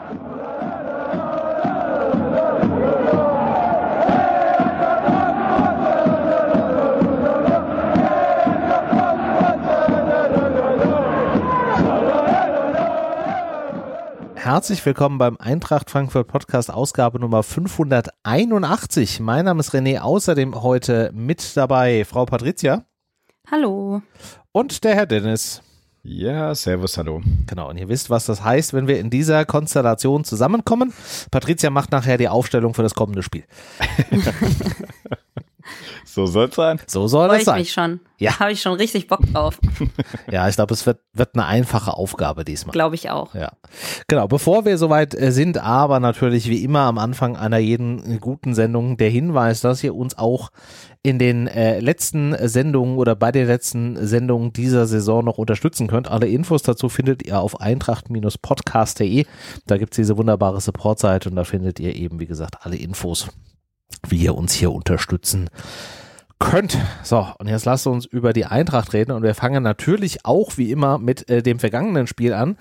Herzlich willkommen beim Eintracht Frankfurt Podcast, Ausgabe Nummer 581. Mein Name ist René, außerdem heute mit dabei Frau Patricia. Hallo. Und der Herr Dennis. Ja, servus, hallo. Genau, und ihr wisst, was das heißt, wenn wir in dieser Konstellation zusammenkommen. Patricia macht nachher die Aufstellung für das kommende Spiel. So soll es sein. So soll es sein. Freue ich mich schon. Ja. Habe ich schon richtig Bock drauf. Ja, ich glaube, es wird eine einfache Aufgabe diesmal. Glaube ich auch. Ja, genau. Bevor wir soweit sind, aber natürlich wie immer am Anfang einer jeden guten Sendung der Hinweis, dass ihr uns auch in den letzten Sendungen oder bei den letzten Sendungen dieser Saison noch unterstützen könnt. Alle Infos dazu findet ihr auf eintracht-podcast.de. Da gibt es diese wunderbare Supportseite und da findet ihr eben, wie gesagt, alle Infos, wie ihr uns hier unterstützen könnt. So, und jetzt lasst uns über die Eintracht reden und wir fangen natürlich auch wie immer mit dem vergangenen Spiel an,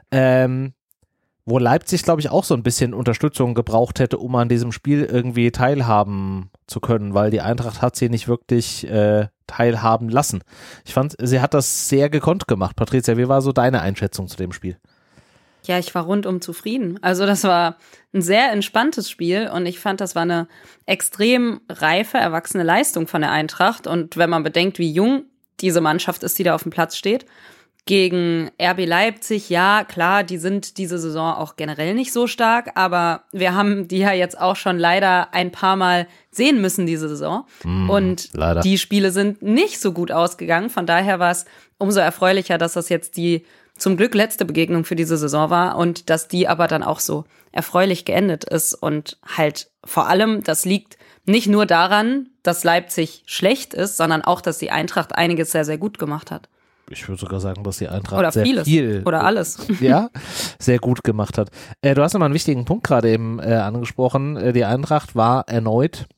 wo Leipzig, glaube ich, auch so ein bisschen Unterstützung gebraucht hätte, um an diesem Spiel irgendwie teilhaben zu können, weil die Eintracht hat sie nicht wirklich teilhaben lassen. Ich fand, sie hat das sehr gekonnt gemacht. Patricia, wie war so deine Einschätzung zu dem Spiel? Ja, ich war rundum zufrieden. Also das war ein sehr entspanntes Spiel und ich fand, das war eine extrem reife, erwachsene Leistung von der Eintracht. Und wenn man bedenkt, wie jung diese Mannschaft ist, die da auf dem Platz steht, gegen RB Leipzig, ja, klar, die sind diese Saison auch generell nicht so stark, aber wir haben die ja jetzt auch schon leider ein paar Mal sehen müssen diese Saison. Und leider. Die Spiele sind nicht so gut ausgegangen. Von daher war es umso erfreulicher, dass das jetzt die zum Glück letzte Begegnung für diese Saison war und dass die aber dann auch so erfreulich geendet ist und halt vor allem, das liegt nicht nur daran, dass Leipzig schlecht ist, sondern auch, dass die Eintracht einiges sehr, sehr gut gemacht hat. Ich würde sogar sagen, dass die Eintracht oder sehr vieles. viel oder alles. Ja, sehr gut gemacht hat. Du hast nochmal einen wichtigen Punkt gerade eben angesprochen. Die Eintracht war erneut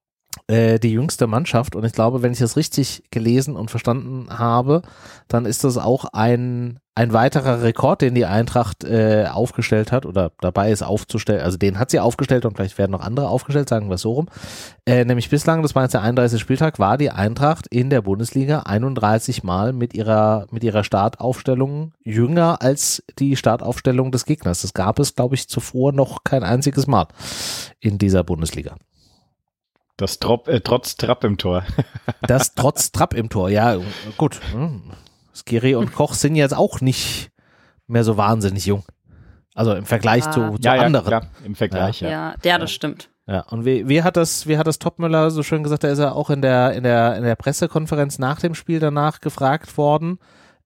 die jüngste Mannschaft und ich glaube, wenn ich das richtig gelesen und verstanden habe, dann ist das auch ein weiterer Rekord, den die Eintracht aufgestellt hat oder dabei ist aufzustellen, also den hat sie aufgestellt und vielleicht werden noch andere aufgestellt, sagen wir es so rum, nämlich bislang, das war jetzt der 31. Spieltag, war die Eintracht in der Bundesliga 31 Mal mit ihrer Startaufstellung jünger als die Startaufstellung des Gegners. Das gab es, glaube ich, zuvor noch kein einziges Mal in dieser Bundesliga. Das trotz Trapp im Tor. Das trotz Trapp im Tor, ja, gut. Skiri und Koch sind jetzt auch nicht mehr so wahnsinnig jung. Also im Vergleich zu anderen. Ja, klar, im Vergleich, ja. Das stimmt. Ja, und wie hat das Topmöller so schön gesagt, da ist er auch in der Pressekonferenz nach dem Spiel danach gefragt worden,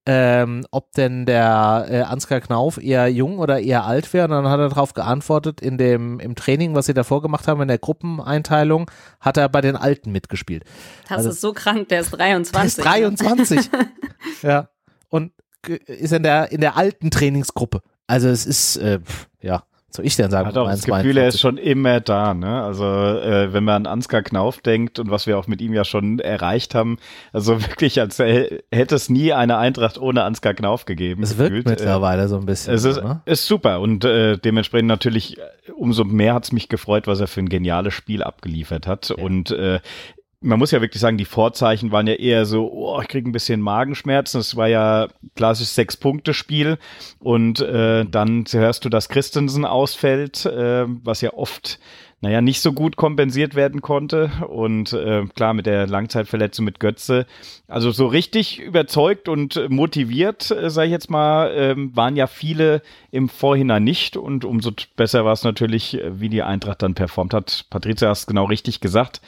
ob denn der Ansgar Knauf eher jung oder eher alt wäre. Und dann hat er darauf geantwortet, im Training, was sie davor gemacht haben, in der Gruppeneinteilung, hat er bei den Alten mitgespielt. Das ist so krank, der ist 23. Der ist 23. Ja. Und ist in der alten Trainingsgruppe. Also es ist, soll ich denn sagen? Hat auch das Gefühl, er ist schon immer da, ne? Also wenn man an Ansgar Knauf denkt und was wir auch mit ihm ja schon erreicht haben, also wirklich, als hätte es nie eine Eintracht ohne Ansgar Knauf gegeben. Es wirkt mittlerweile so ein bisschen. Es ist super und dementsprechend natürlich umso mehr hat es mich gefreut, was er für ein geniales Spiel abgeliefert hat und man muss ja wirklich sagen, die Vorzeichen waren ja eher so, ich kriege ein bisschen Magenschmerzen. Es war ja klassisch 6-Punkte-Spiel und dann hörst du, dass Christensen ausfällt, was ja oft nicht so gut kompensiert werden konnte und klar mit der Langzeitverletzung mit Götze. Also so richtig überzeugt und motiviert, sage ich jetzt mal, waren ja viele im Vorhinein nicht und umso besser war es natürlich, wie die Eintracht dann performt hat. Patricia, hast genau richtig gesagt.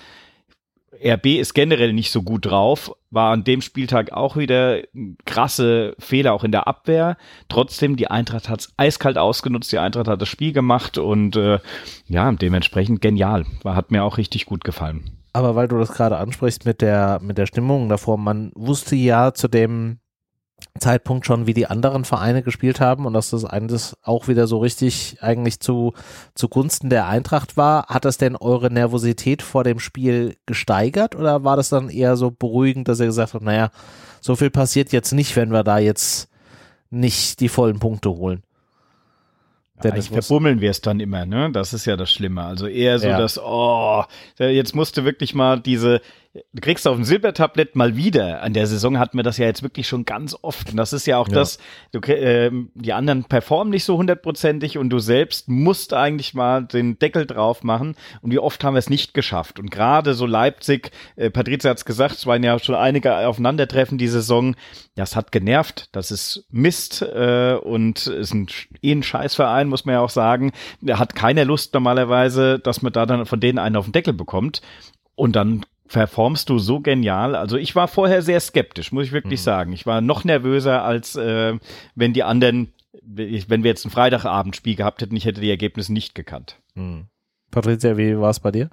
RB ist generell nicht so gut drauf, war an dem Spieltag auch wieder krasse Fehler auch in der Abwehr. Trotzdem, die Eintracht hat es eiskalt ausgenutzt, die Eintracht hat das Spiel gemacht und dementsprechend genial. Hat mir auch richtig gut gefallen. Aber weil du das gerade ansprichst mit der Stimmung davor, man wusste ja zu dem Zeitpunkt schon, wie die anderen Vereine gespielt haben und dass das eines auch wieder so richtig eigentlich zugunsten der Eintracht war. Hat das denn eure Nervosität vor dem Spiel gesteigert oder war das dann eher so beruhigend, dass ihr gesagt habt, naja, so viel passiert jetzt nicht, wenn wir da jetzt nicht die vollen Punkte holen? Eigentlich verbummeln wir es dann immer, ne? Das ist ja das Schlimme. Also eher so, dass, jetzt musst du wirklich mal du kriegst auf dem Silbertablett mal wieder. An der Saison hatten wir das ja jetzt wirklich schon ganz oft. Und das ist ja auch das, die anderen performen nicht so 100%ig und du selbst musst eigentlich mal den Deckel drauf machen. Und wie oft haben wir es nicht geschafft? Und gerade so Leipzig, Patrizia hat's gesagt, es waren ja schon einige Aufeinandertreffen die Saison. Das hat genervt. Das ist Mist und ist ein Scheißverein, muss man ja auch sagen. Da hat keiner Lust normalerweise, dass man da dann von denen einen auf den Deckel bekommt. Und dann performst du so genial. Also ich war vorher sehr skeptisch, muss ich wirklich sagen. Ich war noch nervöser, als wenn die anderen, wenn wir jetzt ein Freitagabendspiel gehabt hätten, ich hätte die Ergebnisse nicht gekannt. Patrizia, wie war es bei dir?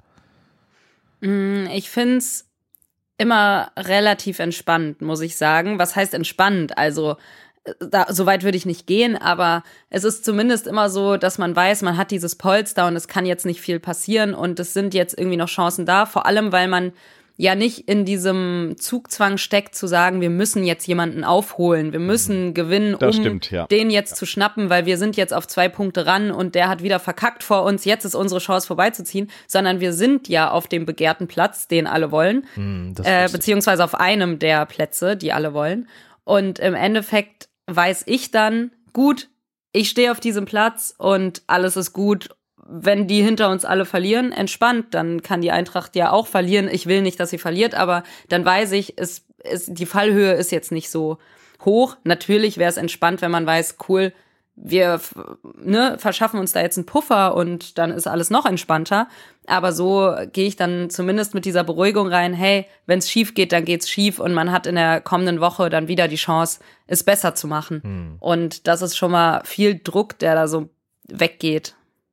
Ich find's immer relativ entspannt, muss ich sagen. Was heißt entspannt? Also so weit würde ich nicht gehen, aber es ist zumindest immer so, dass man weiß, man hat dieses Polster und es kann jetzt nicht viel passieren und es sind jetzt irgendwie noch Chancen da, vor allem, weil man ja nicht in diesem Zugzwang steckt, zu sagen, wir müssen jetzt jemanden aufholen, wir müssen gewinnen, den jetzt zu schnappen, weil wir sind jetzt auf 2 Punkte ran und der hat wieder verkackt vor uns, jetzt ist unsere Chance vorbeizuziehen, sondern wir sind ja auf dem begehrten Platz, den alle wollen, beziehungsweise auf einem der Plätze, die alle wollen. Und im Endeffekt weiß ich dann, gut, ich stehe auf diesem Platz und alles ist gut. Wenn die hinter uns alle verlieren, entspannt, dann kann die Eintracht ja auch verlieren. Ich will nicht, dass sie verliert, aber dann weiß ich, die Fallhöhe ist jetzt nicht so hoch. Natürlich wäre es entspannt, wenn man weiß, cool, wir verschaffen uns da jetzt einen Puffer und dann ist alles noch entspannter. Aber so gehe ich dann zumindest mit dieser Beruhigung rein, hey, wenn es schief geht, dann geht's schief und man hat in der kommenden Woche dann wieder die Chance, es besser zu machen. Und das ist schon mal viel Druck, der da so weggeht.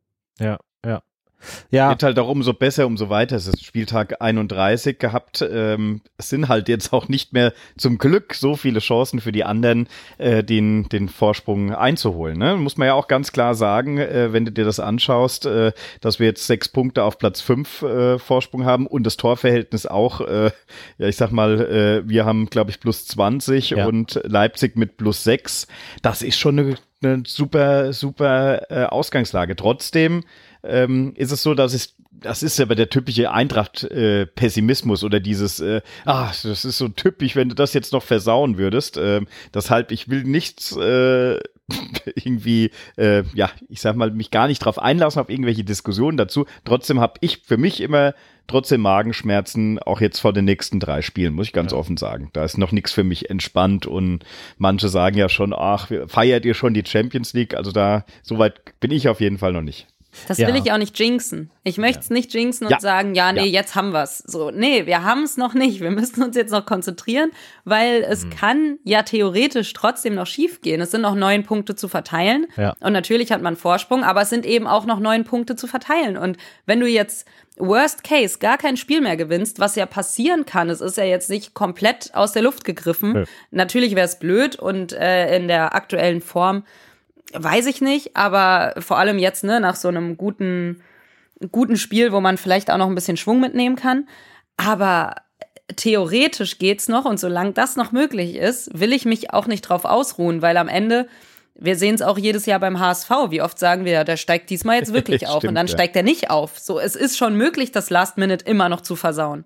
Ja. Wird halt auch umso besser, umso weiter. Es ist Spieltag 31 gehabt. Es sind halt jetzt auch nicht mehr zum Glück so viele Chancen für die anderen, den Vorsprung einzuholen. Ne? Muss man ja auch ganz klar sagen, wenn du dir das anschaust, dass wir jetzt 6 Punkte auf Platz 5 Vorsprung haben und das Torverhältnis auch, ich sag mal, wir haben, glaube ich, plus 20 und Leipzig mit plus 6. Das ist schon eine super, super Ausgangslage. Trotzdem ist es so, das ist aber der typische Eintracht-Pessimismus oder dieses, das ist so typisch, wenn du das jetzt noch versauen würdest. Deshalb, ich will nichts irgendwie, ich sag mal, mich gar nicht drauf einlassen auf irgendwelche Diskussionen dazu. Trotzdem habe ich für mich immer trotzdem Magenschmerzen, auch jetzt vor den nächsten 3 Spielen, muss ich ganz offen sagen. Da ist noch nichts für mich entspannt und manche sagen ja schon, feiert ihr schon die Champions League? Also so weit bin ich auf jeden Fall noch nicht. Das will ich auch nicht jinxen. Ich möchte es nicht jinxen und sagen, jetzt haben wir es. So, nee, wir haben es noch nicht. Wir müssen uns jetzt noch konzentrieren, weil es kann ja theoretisch trotzdem noch schief gehen. Es sind noch 9 Punkte zu verteilen. Ja. Und natürlich hat man Vorsprung, aber es sind eben auch noch 9 Punkte zu verteilen. Und wenn du jetzt Worst Case gar kein Spiel mehr gewinnst, was ja passieren kann, es ist ja jetzt nicht komplett aus der Luft gegriffen. Ja. Natürlich wäre es blöd und in der aktuellen Form weiß ich nicht, aber vor allem jetzt, nach so einem guten Spiel, wo man vielleicht auch noch ein bisschen Schwung mitnehmen kann. Aber theoretisch geht's noch und solange das noch möglich ist, will ich mich auch nicht drauf ausruhen, weil am Ende, wir sehen es auch jedes Jahr beim HSV, wie oft sagen wir, der steigt diesmal jetzt wirklich auf und dann steigt er nicht auf. So, es ist schon möglich, das Last Minute immer noch zu versauen.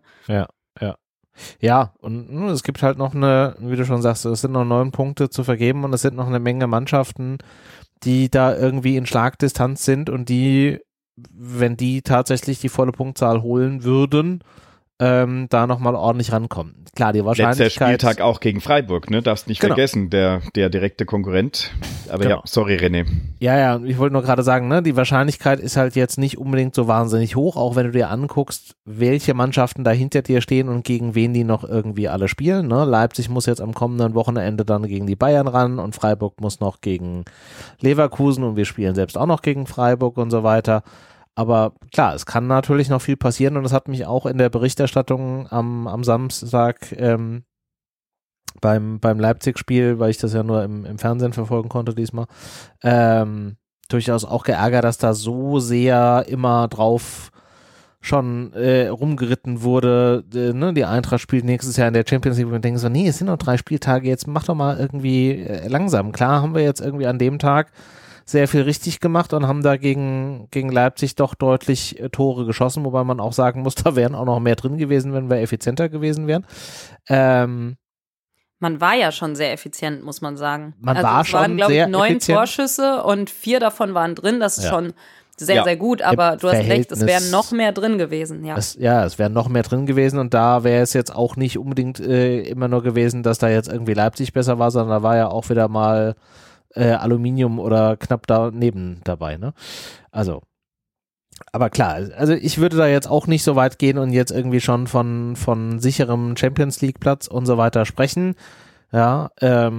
Ja, und es gibt halt noch wie du schon sagst, es sind noch 9 Punkte zu vergeben und es sind noch eine Menge Mannschaften, die da irgendwie in Schlagdistanz sind und die, wenn die tatsächlich die volle Punktzahl holen würden, da nochmal ordentlich rankommen. Klar, die Wahrscheinlichkeit... Letzter Spieltag auch gegen Freiburg, ne? Darfst nicht vergessen, der direkte Konkurrent. Aber sorry René. Ja, ich wollte nur gerade sagen, die Wahrscheinlichkeit ist halt jetzt nicht unbedingt so wahnsinnig hoch, auch wenn du dir anguckst, welche Mannschaften da hinter dir stehen und gegen wen die noch irgendwie alle spielen. Ne? Leipzig muss jetzt am kommenden Wochenende dann gegen die Bayern ran und Freiburg muss noch gegen Leverkusen und wir spielen selbst auch noch gegen Freiburg und so weiter. Aber klar, es kann natürlich noch viel passieren und das hat mich auch in der Berichterstattung am Samstag beim Leipzig-Spiel, weil ich das ja nur im Fernsehen verfolgen konnte diesmal, durchaus auch geärgert, dass da so sehr immer drauf schon rumgeritten wurde, die Eintracht spielt nächstes Jahr in der Champions League und wir denken so, es sind noch 3 Spieltage, jetzt mach doch mal irgendwie langsam. Klar haben wir jetzt irgendwie an dem Tag sehr viel richtig gemacht und haben da gegen Leipzig doch deutlich Tore geschossen, wobei man auch sagen muss, da wären auch noch mehr drin gewesen, wenn wir effizienter gewesen wären. Man war ja schon sehr effizient, muss man sagen. Man war schon waren, glaube sehr ich, 9 effizient. Torschüsse und 4 davon waren drin. Das ist schon sehr, Ja. sehr gut. Aber Im du hast recht, es Verhältnis- wären noch mehr drin gewesen. Ja. Es wären noch mehr drin gewesen und da wäre es jetzt auch nicht unbedingt immer nur gewesen, dass da jetzt irgendwie Leipzig besser war, sondern da war ja auch wieder mal Aluminium oder knapp daneben dabei, ne? Also, aber klar, also ich würde da jetzt auch nicht so weit gehen und jetzt irgendwie schon von sicherem Champions League Platz und so weiter sprechen. Ja,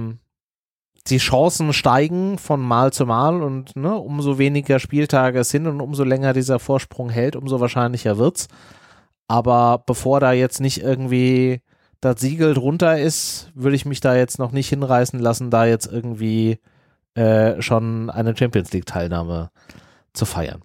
die Chancen steigen von Mal zu Mal und ne, umso weniger Spieltage es sind und umso länger dieser Vorsprung hält, umso wahrscheinlicher wird's. Aber bevor da jetzt nicht irgendwie das Siegel drunter ist, würde ich mich da jetzt noch nicht hinreißen lassen, da jetzt irgendwie schon eine Champions League Teilnahme zu feiern.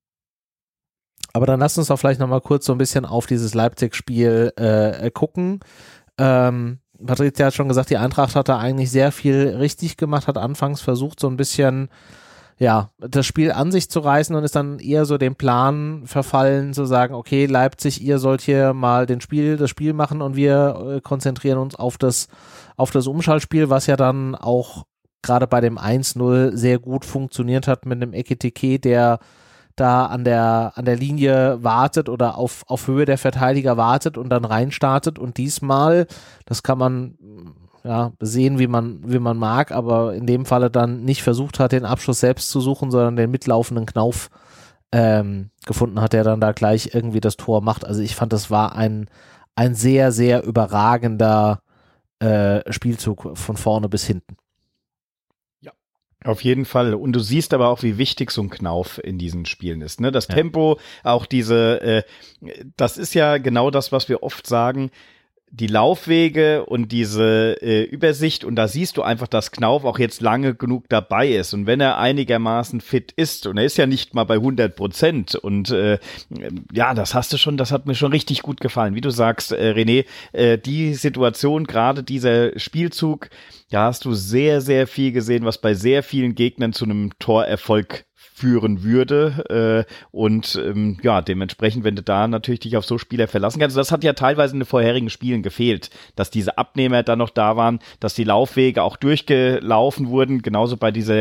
Aber dann lasst uns doch vielleicht nochmal kurz so ein bisschen auf dieses Leipzig-Spiel gucken. Patricia hat schon gesagt, die Eintracht hat da eigentlich sehr viel richtig gemacht, hat anfangs versucht, so ein bisschen das Spiel an sich zu reißen und ist dann eher so dem Plan verfallen, zu sagen, okay, Leipzig, ihr sollt hier mal das Spiel machen und wir konzentrieren uns auf das Umschaltspiel, was ja dann auch gerade bei dem 1-0 sehr gut funktioniert hat mit einem Ekitike, der da an der Linie wartet oder auf Höhe der Verteidiger wartet und dann reinstartet und diesmal, das kann man sehen, wie man mag, aber in dem Falle dann nicht versucht hat, den Abschluss selbst zu suchen, sondern den mitlaufenden Knauf gefunden hat, der dann da gleich irgendwie das Tor macht. Also ich fand, das war ein sehr, sehr überragender Spielzug von vorne bis hinten. Auf jeden Fall. Und du siehst aber auch, wie wichtig so ein Knauf in diesen Spielen ist. Ne? Das Tempo, auch das ist ja genau das, was wir oft sagen, die Laufwege und diese Übersicht. Und da siehst du einfach, dass Knauf auch jetzt lange genug dabei ist. Und wenn er einigermaßen fit ist, und er ist ja nicht mal bei 100%. Und das hat mir schon richtig gut gefallen. Wie du sagst, René, die Situation, gerade dieser Spielzug, da hast du sehr, sehr viel gesehen, was bei sehr vielen Gegnern zu einem Torerfolg führen würde dementsprechend, wenn du da natürlich dich auf so Spieler verlassen kannst, das hat ja teilweise in den vorherigen Spielen gefehlt, dass diese Abnehmer dann noch da waren, dass die Laufwege auch durchgelaufen wurden, genauso bei dieser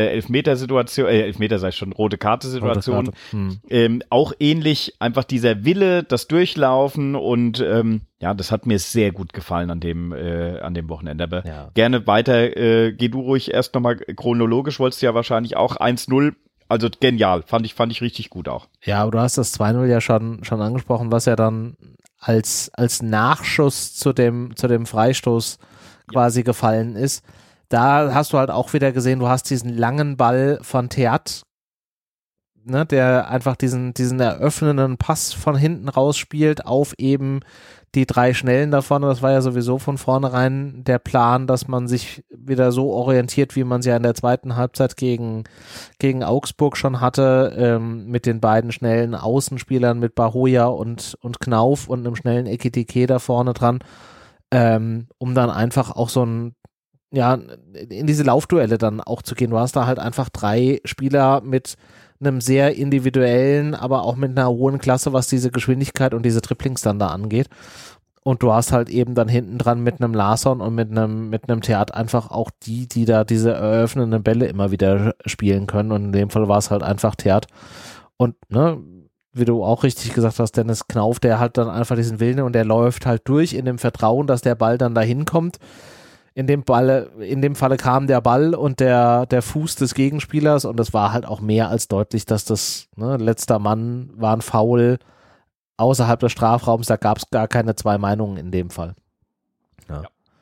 rote Karte-Situation, auch ähnlich, einfach dieser Wille, das Durchlaufen und das hat mir sehr gut gefallen an dem Wochenende, aber gerne weiter, geh du ruhig erst nochmal chronologisch, wolltest du ja wahrscheinlich auch 1-0. Also genial, fand ich richtig gut auch. Ja, aber du hast das 2-0 ja schon angesprochen, was ja dann als Nachschuss zu dem Freistoß quasi gefallen ist. Da hast du halt auch wieder gesehen, du hast diesen langen Ball von Theat, ne, der einfach diesen eröffnenden Pass von hinten raus spielt auf eben die 3 Schnellen davon. Das war ja sowieso von vornherein der Plan, dass man sich wieder so orientiert, wie man es ja in der zweiten Halbzeit gegen Augsburg schon hatte, mit den beiden schnellen Außenspielern, mit Bahoja und Knauf und einem schnellen Ekitike da vorne dran, um dann einfach auch so in diese Laufduelle dann auch zu gehen. Du hast da halt einfach 3 Spieler mit einem sehr individuellen, aber auch mit einer hohen Klasse, was diese Geschwindigkeit und diese Triplings dann da angeht. Und du hast halt eben dann hinten dran mit einem Larsson und mit einem Theat einfach auch die da diese eröffnenden Bälle immer wieder spielen können. Und in dem Fall war es halt einfach Theat. Und, ne, wie du auch richtig gesagt hast, Dennis Knauf, der hat dann einfach diesen Willen und der läuft halt durch in dem Vertrauen, dass der Ball dann dahin kommt. In dem Falle kam der Ball und der Fuß des Gegenspielers und es war halt auch mehr als deutlich, dass das, letzter Mann war ein Foul außerhalb des Strafraums, da gab es gar keine 2 Meinungen in dem Fall. Ja.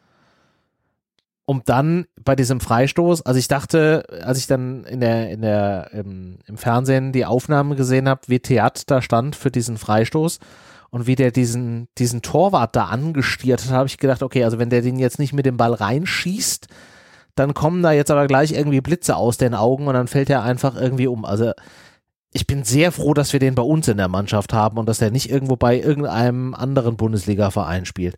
Und dann bei diesem Freistoß, also ich dachte, als ich dann im Fernsehen die Aufnahme gesehen habe, wie Theat da stand für diesen Freistoß, und wie der diesen Torwart da angestiert hat, habe ich gedacht, okay, also wenn der den jetzt nicht mit dem Ball reinschießt, dann kommen da jetzt aber gleich irgendwie Blitze aus den Augen und dann fällt er einfach irgendwie um. Also ich bin sehr froh, dass wir den bei uns in der Mannschaft haben und dass der nicht irgendwo bei irgendeinem anderen Bundesliga-Verein spielt.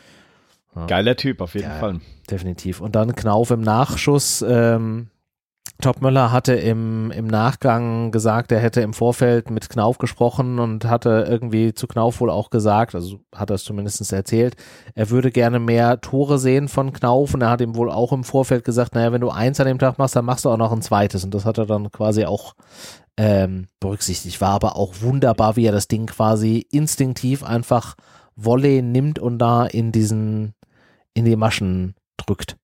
Ja. Geiler Typ, auf jeden Fall. Definitiv. Und dann Knauf im Nachschuss, Topmöller hatte im Nachgang gesagt, er hätte im Vorfeld mit Knauf gesprochen und hatte irgendwie zu Knauf wohl auch gesagt, also hat er es zumindest erzählt, er würde gerne mehr Tore sehen von Knauf und er hat ihm wohl auch im Vorfeld gesagt, naja, wenn du 1 an dem Tag machst, dann machst du auch noch ein zweites und das hat er dann quasi auch berücksichtigt. War aber auch wunderbar, wie er das Ding quasi instinktiv einfach Volley nimmt und da in die Maschen drückt.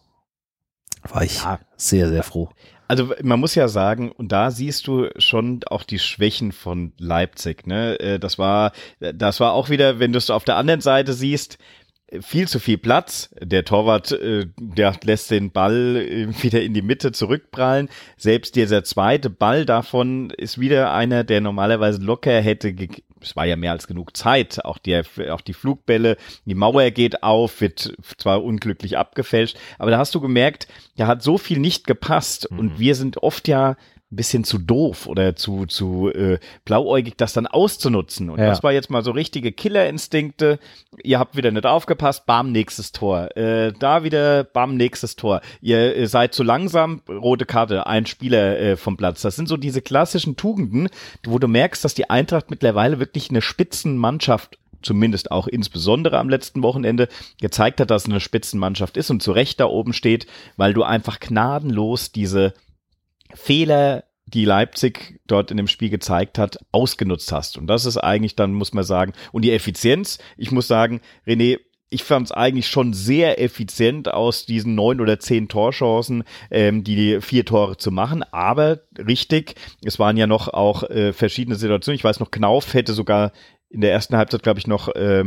War ich sehr, sehr froh. Also man muss ja sagen, und da siehst du schon auch die Schwächen von Leipzig, ne? Das war auch wieder, wenn du es auf der anderen Seite siehst, viel zu viel Platz. Der Torwart, der lässt den Ball wieder in die Mitte zurückprallen. Selbst dieser zweite Ball davon ist wieder einer, der normalerweise locker hätte, es war ja mehr als genug Zeit, auch die Flugbälle, die Mauer geht auf, wird zwar unglücklich abgefälscht, aber da hast du gemerkt, da hat so viel nicht gepasst und wir sind oft ja ein bisschen zu doof oder zu blauäugig, das dann auszunutzen. Und das war jetzt mal so richtige Killerinstinkte. Ihr habt wieder nicht aufgepasst, bam, nächstes Tor. Da wieder, bam, nächstes Tor. Ihr seid zu langsam, rote Karte, ein Spieler vom Platz. Das sind so diese klassischen Tugenden, wo du merkst, dass die Eintracht mittlerweile wirklich eine Spitzenmannschaft, zumindest auch insbesondere am letzten Wochenende, gezeigt hat, dass es eine Spitzenmannschaft ist und zu Recht da oben steht, weil du einfach gnadenlos diese Fehler, die Leipzig dort in dem Spiel gezeigt hat, ausgenutzt hast. Und das ist eigentlich dann, muss man sagen, und die Effizienz, ich muss sagen, René, ich fand es eigentlich schon sehr effizient aus diesen 9 oder 10 Torchancen, die 4 Tore zu machen, aber richtig, es waren ja noch auch verschiedene Situationen. Ich weiß noch, Knauf hätte sogar in der ersten Halbzeit, glaube ich, noch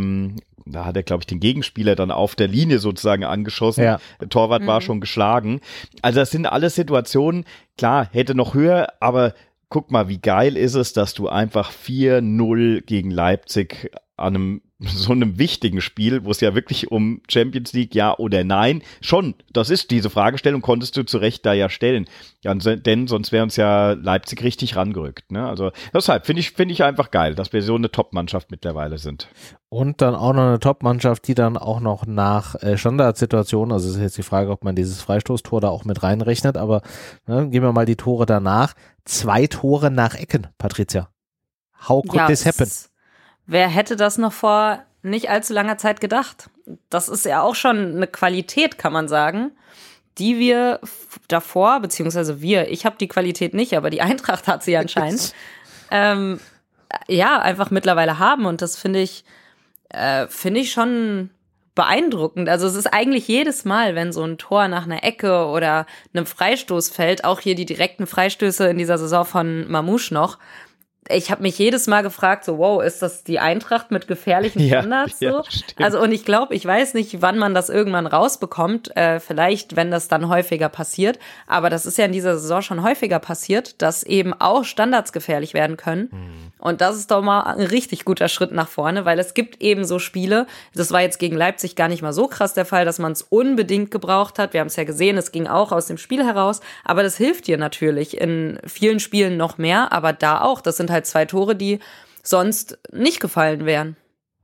da hat er, glaube ich, den Gegenspieler dann auf der Linie sozusagen angeschossen. Ja. Der Torwart war schon geschlagen. Also das sind alles Situationen, klar, hätte noch höher, aber guck mal, wie geil ist es, dass du einfach 4-0 gegen Leipzig an so einem wichtigen Spiel, wo es ja wirklich um Champions League, ja oder nein, schon, das ist diese Fragestellung, konntest du zu Recht da ja stellen. Ja, denn sonst wäre uns ja Leipzig richtig rangerückt. Ne? Also deshalb finde ich einfach geil, dass wir so eine Top-Mannschaft mittlerweile sind. Und dann auch noch eine Top-Mannschaft, die dann auch noch nach Standardsituationen, also es ist jetzt die Frage, ob man dieses Freistoßtor da auch mit reinrechnet, aber gehen wir mal die Tore danach. 2 Tore nach Ecken, Patricia. How could this happen? Wer hätte das noch vor nicht allzu langer Zeit gedacht? Das ist ja auch schon eine Qualität, kann man sagen, die wir davor, beziehungsweise ich habe die Qualität nicht, aber die Eintracht hat sie anscheinend, einfach mittlerweile haben. Und das finde ich schon beeindruckend. Also es ist eigentlich jedes Mal, wenn so ein Tor nach einer Ecke oder einem Freistoß fällt, auch hier die direkten Freistöße in dieser Saison von Mamouche noch, ich habe mich jedes Mal gefragt, so wow, ist das die Eintracht mit gefährlichen Standards so? Also und ich weiß nicht, wann man das irgendwann rausbekommt, vielleicht, wenn das dann häufiger passiert, aber das ist ja in dieser Saison schon häufiger passiert, dass eben auch Standards gefährlich werden können und das ist doch mal ein richtig guter Schritt nach vorne, weil es gibt eben so Spiele, das war jetzt gegen Leipzig gar nicht mal so krass der Fall, dass man es unbedingt gebraucht hat, wir haben es ja gesehen, es ging auch aus dem Spiel heraus, aber das hilft dir natürlich in vielen Spielen noch mehr, aber da auch, das sind halt 2 Tore, die sonst nicht gefallen wären.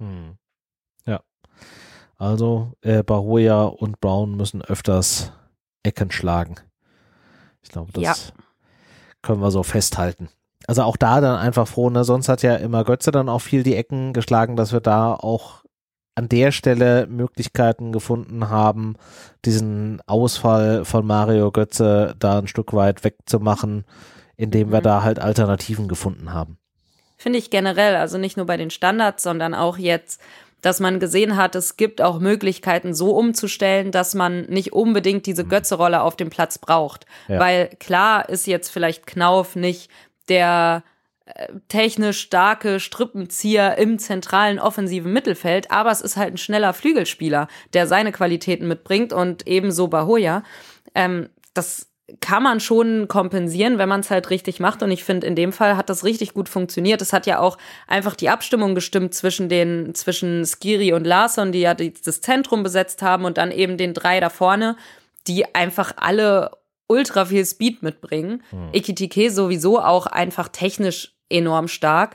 Ja, also Baroja und Brown müssen öfters Ecken schlagen. Ich glaube, das können wir so festhalten. Also auch da dann einfach froh, ne? Sonst hat ja immer Götze dann auch viel die Ecken geschlagen, dass wir da auch an der Stelle Möglichkeiten gefunden haben, diesen Ausfall von Mario Götze da ein Stück weit wegzumachen, indem wir da halt Alternativen gefunden haben. Finde ich generell, also nicht nur bei den Standards, sondern auch jetzt, dass man gesehen hat, es gibt auch Möglichkeiten so umzustellen, dass man nicht unbedingt diese Götze-Rolle auf dem Platz braucht. Ja. Weil klar ist jetzt vielleicht Knauf nicht der technisch starke Strippenzieher im zentralen offensiven Mittelfeld, aber es ist halt ein schneller Flügelspieler, der seine Qualitäten mitbringt und ebenso Bahoja. Das kann man schon kompensieren, wenn man es halt richtig macht. Und ich finde, in dem Fall hat das richtig gut funktioniert. Es hat ja auch einfach die Abstimmung gestimmt zwischen Skiri und Larsson, die ja das Zentrum besetzt haben und dann eben den 3 da vorne, die einfach alle ultra viel Speed mitbringen. Ekitike sowieso auch einfach technisch enorm stark.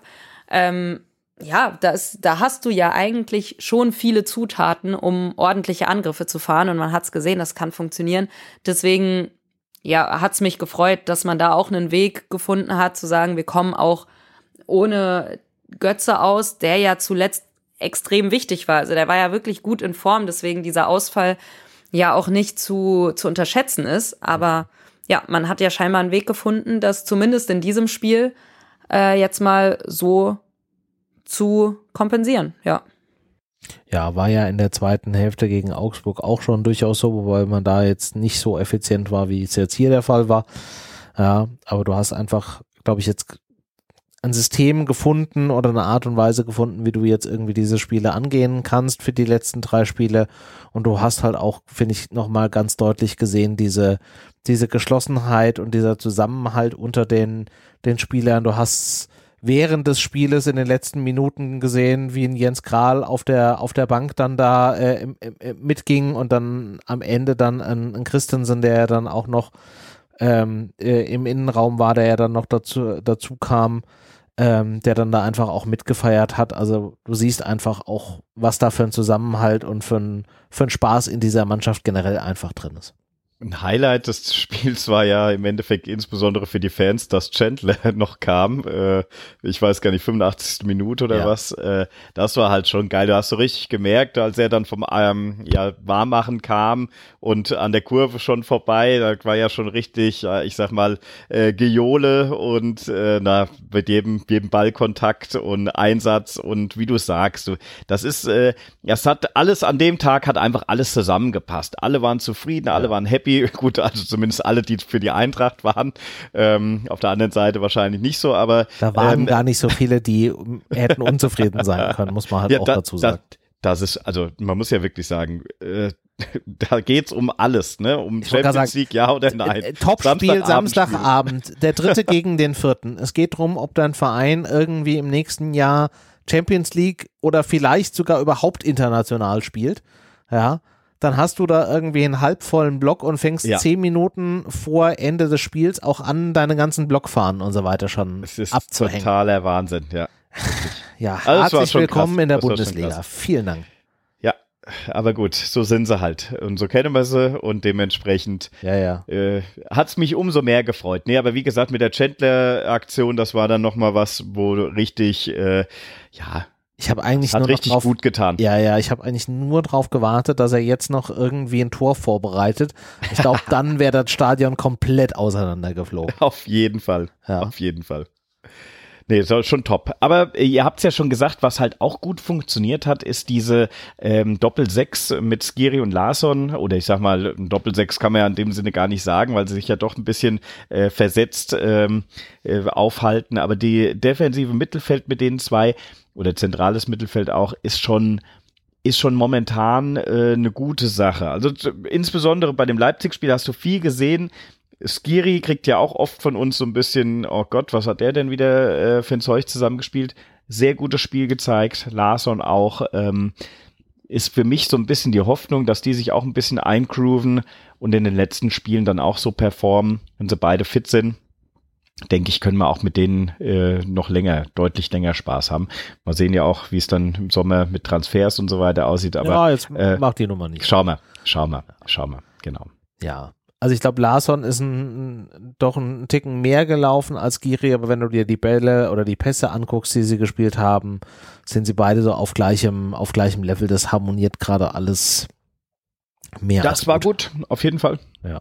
Da hast du ja eigentlich schon viele Zutaten, um ordentliche Angriffe zu fahren. Und man hat es gesehen, das kann funktionieren. Deswegen hat's mich gefreut, dass man da auch einen Weg gefunden hat, zu sagen, wir kommen auch ohne Götze aus, der ja zuletzt extrem wichtig war. Also der war ja wirklich gut in Form, deswegen dieser Ausfall ja auch nicht zu unterschätzen ist. Aber ja, man hat ja scheinbar einen Weg gefunden, das zumindest in diesem Spiel jetzt mal so zu kompensieren, ja. Ja, war ja in der zweiten Hälfte gegen Augsburg auch schon durchaus so, wobei man da jetzt nicht so effizient war, wie es jetzt hier der Fall war. Ja, aber du hast einfach, glaube ich, jetzt ein System gefunden oder eine Art und Weise gefunden, wie du jetzt irgendwie diese Spiele angehen kannst für die letzten 3 Spiele. Und du hast halt auch, finde ich, nochmal ganz deutlich gesehen, diese Geschlossenheit und dieser Zusammenhalt unter den Spielern. Du hast während des Spieles in den letzten Minuten gesehen, wie ein Jens Kral auf der Bank dann da mitging und dann am Ende dann ein Christensen, der dann auch noch im Innenraum war, der ja dann noch dazu kam, der dann da einfach auch mitgefeiert hat. Also du siehst einfach auch, was da für ein Zusammenhalt und für ein Spaß in dieser Mannschaft generell einfach drin ist. Ein Highlight des Spiels war ja im Endeffekt insbesondere für die Fans, dass Chandler noch kam. Ich weiß gar nicht, 85. Minute oder was. Das war halt schon geil. Du hast so richtig gemerkt, als er dann vom Warmmachen kam und an der Kurve schon vorbei, da war ja schon richtig, ich sag mal, Gejohle und mit jedem Ballkontakt und Einsatz und wie du sagst, das ist, das hat alles an dem Tag, hat einfach alles zusammengepasst. Alle waren zufrieden, alle waren happy. Gut, also zumindest alle, die für die Eintracht waren. Auf der anderen Seite wahrscheinlich nicht so, aber da waren gar nicht so viele, die hätten unzufrieden sein können, muss man halt auch dazu sagen. Das ist, also man muss ja wirklich sagen, da geht's um alles, ne? Um Champions League, ja oder nein. Topspiel Samstagabend, der 3. gegen den 4. Es geht darum, ob dein Verein irgendwie im nächsten Jahr Champions League oder vielleicht sogar überhaupt international spielt. Ja. Dann hast du da irgendwie einen halbvollen Block und fängst 10 Minuten vor Ende des Spiels auch an, deine ganzen Blockfahnen und so weiter schon abzuhängen. Das ist totaler Wahnsinn, ja. Ja, also herzlich willkommen in der Bundesliga. Vielen Dank. Ja, aber gut, so sind sie halt. Und so kennen wir sie und dementsprechend hat's mich umso mehr gefreut. Nee, aber wie gesagt, mit der Chandler-Aktion, das war dann nochmal was, wo richtig, ich habe eigentlich hat richtig gut getan. Ja, ich habe eigentlich nur drauf gewartet, dass er jetzt noch irgendwie ein Tor vorbereitet. Ich glaube, dann wäre das Stadion komplett auseinandergeflogen. Auf jeden Fall. Ja. Auf jeden Fall. Nee, schon top. Aber ihr habt es ja schon gesagt, was halt auch gut funktioniert hat, ist diese Doppel-6 mit Skiri und Larsson. Oder ich sag mal, Doppel-6 kann man ja in dem Sinne gar nicht sagen, weil sie sich ja doch ein bisschen versetzt aufhalten. Aber die defensive Mittelfeld mit den zwei oder zentrales Mittelfeld auch, ist schon momentan eine gute Sache. Also insbesondere bei dem Leipzig-Spiel hast du viel gesehen. Skiri kriegt ja auch oft von uns so ein bisschen, oh Gott, was hat der denn wieder für ein Zeug zusammengespielt? Sehr gutes Spiel gezeigt. Larsson auch. Ist für mich so ein bisschen die Hoffnung, dass die sich auch ein bisschen eingrooven und in den letzten Spielen dann auch so performen, wenn sie beide fit sind. Denke ich, können wir auch mit denen noch deutlich länger Spaß haben. Mal sehen ja auch, wie es dann im Sommer mit Transfers und so weiter aussieht. Aber ja, jetzt macht die Nummer nicht. Schau mal, genau. Ja, also ich glaube, Larsson ist doch ein Ticken mehr gelaufen als Skiri, aber wenn du dir die Bälle oder die Pässe anguckst, die sie gespielt haben, sind sie beide so auf gleichem Level. Das harmoniert gerade alles mehr. Das war gut, auf jeden Fall. Ja.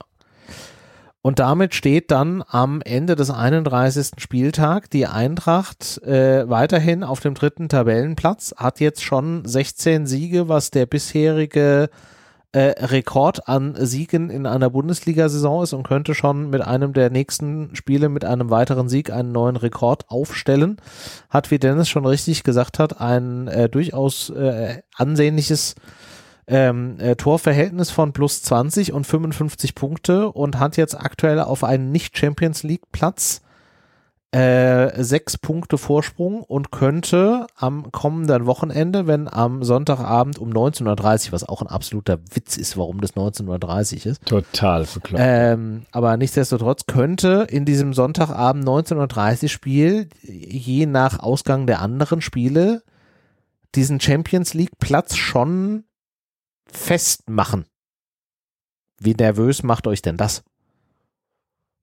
Und damit steht dann am Ende des 31. Spieltag die Eintracht weiterhin auf dem 3. Tabellenplatz, hat jetzt schon 16 Siege, was der bisherige Rekord an Siegen in einer Bundesliga-Saison ist und könnte schon mit einem der nächsten Spiele mit einem weiteren Sieg einen neuen Rekord aufstellen. Hat, wie Dennis schon richtig gesagt hat, ein durchaus ansehnliches Torverhältnis von plus 20 und 55 Punkte und hat jetzt aktuell auf einen Nicht-Champions-League-Platz 6 Punkte Vorsprung und könnte am kommenden Wochenende, wenn am Sonntagabend um 19:30 Uhr, was auch ein absoluter Witz ist, warum das 19:30 Uhr ist. Total bekloppt. Aber nichtsdestotrotz könnte in diesem Sonntagabend 19:30 Uhr Spiel, je nach Ausgang der anderen Spiele, diesen Champions-League-Platz schon festmachen. Wie nervös macht euch denn das?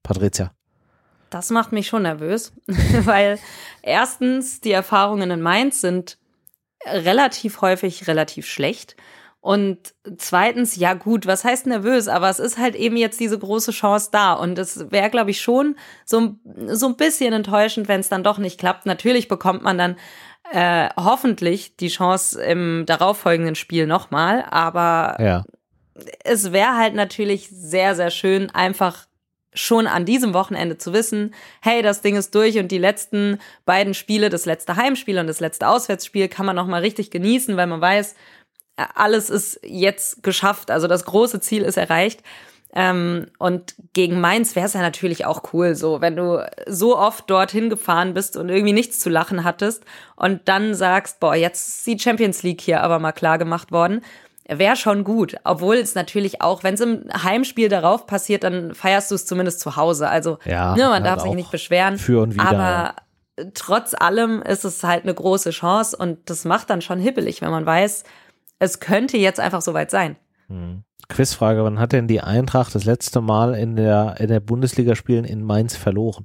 Patricia? Das macht mich schon nervös, weil erstens die Erfahrungen in Mainz sind relativ häufig relativ schlecht. Und zweitens, ja gut, was heißt nervös? Aber es ist halt eben jetzt diese große Chance da. Und es wäre, glaube ich, schon so ein bisschen enttäuschend, wenn es dann doch nicht klappt. Natürlich bekommt man dann hoffentlich die Chance im darauffolgenden Spiel nochmal. Aber es wäre halt natürlich sehr, sehr schön, einfach schon an diesem Wochenende zu wissen, hey, das Ding ist durch und die letzten beiden Spiele, das letzte Heimspiel und das letzte Auswärtsspiel kann man nochmal richtig genießen, weil man weiß, alles ist jetzt geschafft, also das große Ziel ist erreicht. Und gegen Mainz wäre es ja natürlich auch cool, so wenn du so oft dorthin gefahren bist und irgendwie nichts zu lachen hattest und dann sagst, boah, jetzt ist die Champions League hier aber mal klar gemacht worden. Wäre schon gut, obwohl es natürlich auch, wenn es im Heimspiel darauf passiert, dann feierst du es zumindest zu Hause. Also man darf sich nicht beschweren. Für und wieder, aber trotz allem ist es halt eine große Chance und das macht dann schon hibbelig, wenn man weiß, es könnte jetzt einfach soweit sein. Quizfrage, wann hat denn die Eintracht das letzte Mal in der Bundesliga-Spielen in Mainz verloren?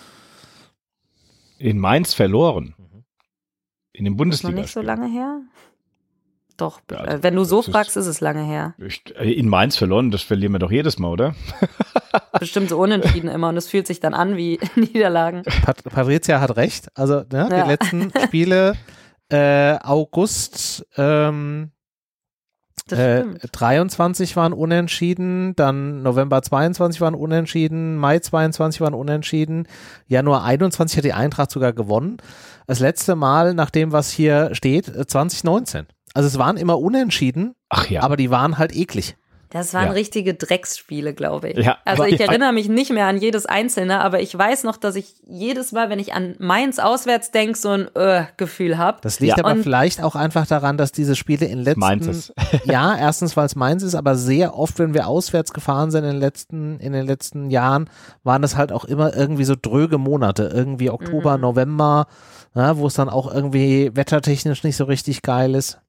In Mainz verloren? In den Bundesliga. Ist noch nicht so lange her? Doch, ja, wenn du so fragst, ist es lange her. In Mainz verloren, das verlieren wir doch jedes Mal, oder? Bestimmt so unentschieden immer und es fühlt sich dann an wie Niederlagen. Patricia hat recht, also die letzten Spiele August 23 waren unentschieden, dann November 22 waren unentschieden, Mai 22 waren unentschieden, Januar 21 hat die Eintracht sogar gewonnen. Das letzte Mal, nach dem, was hier steht, 2019. Also es waren immer unentschieden, aber die waren halt eklig. Das waren richtige Drecksspiele, glaube ich. Ja, also ich erinnere mich nicht mehr an jedes einzelne, aber ich weiß noch, dass ich jedes Mal, wenn ich an Mainz auswärts denke, so ein Gefühl habe. Das liegt aber vielleicht auch einfach daran, dass diese Spiele in letzten... Mainz ist. Ja, erstens, weil es Mainz ist, aber sehr oft, wenn wir auswärts gefahren sind in den letzten Jahren, waren das halt auch immer irgendwie so dröge Monate. Irgendwie Oktober, November, wo es dann auch irgendwie wettertechnisch nicht so richtig geil ist.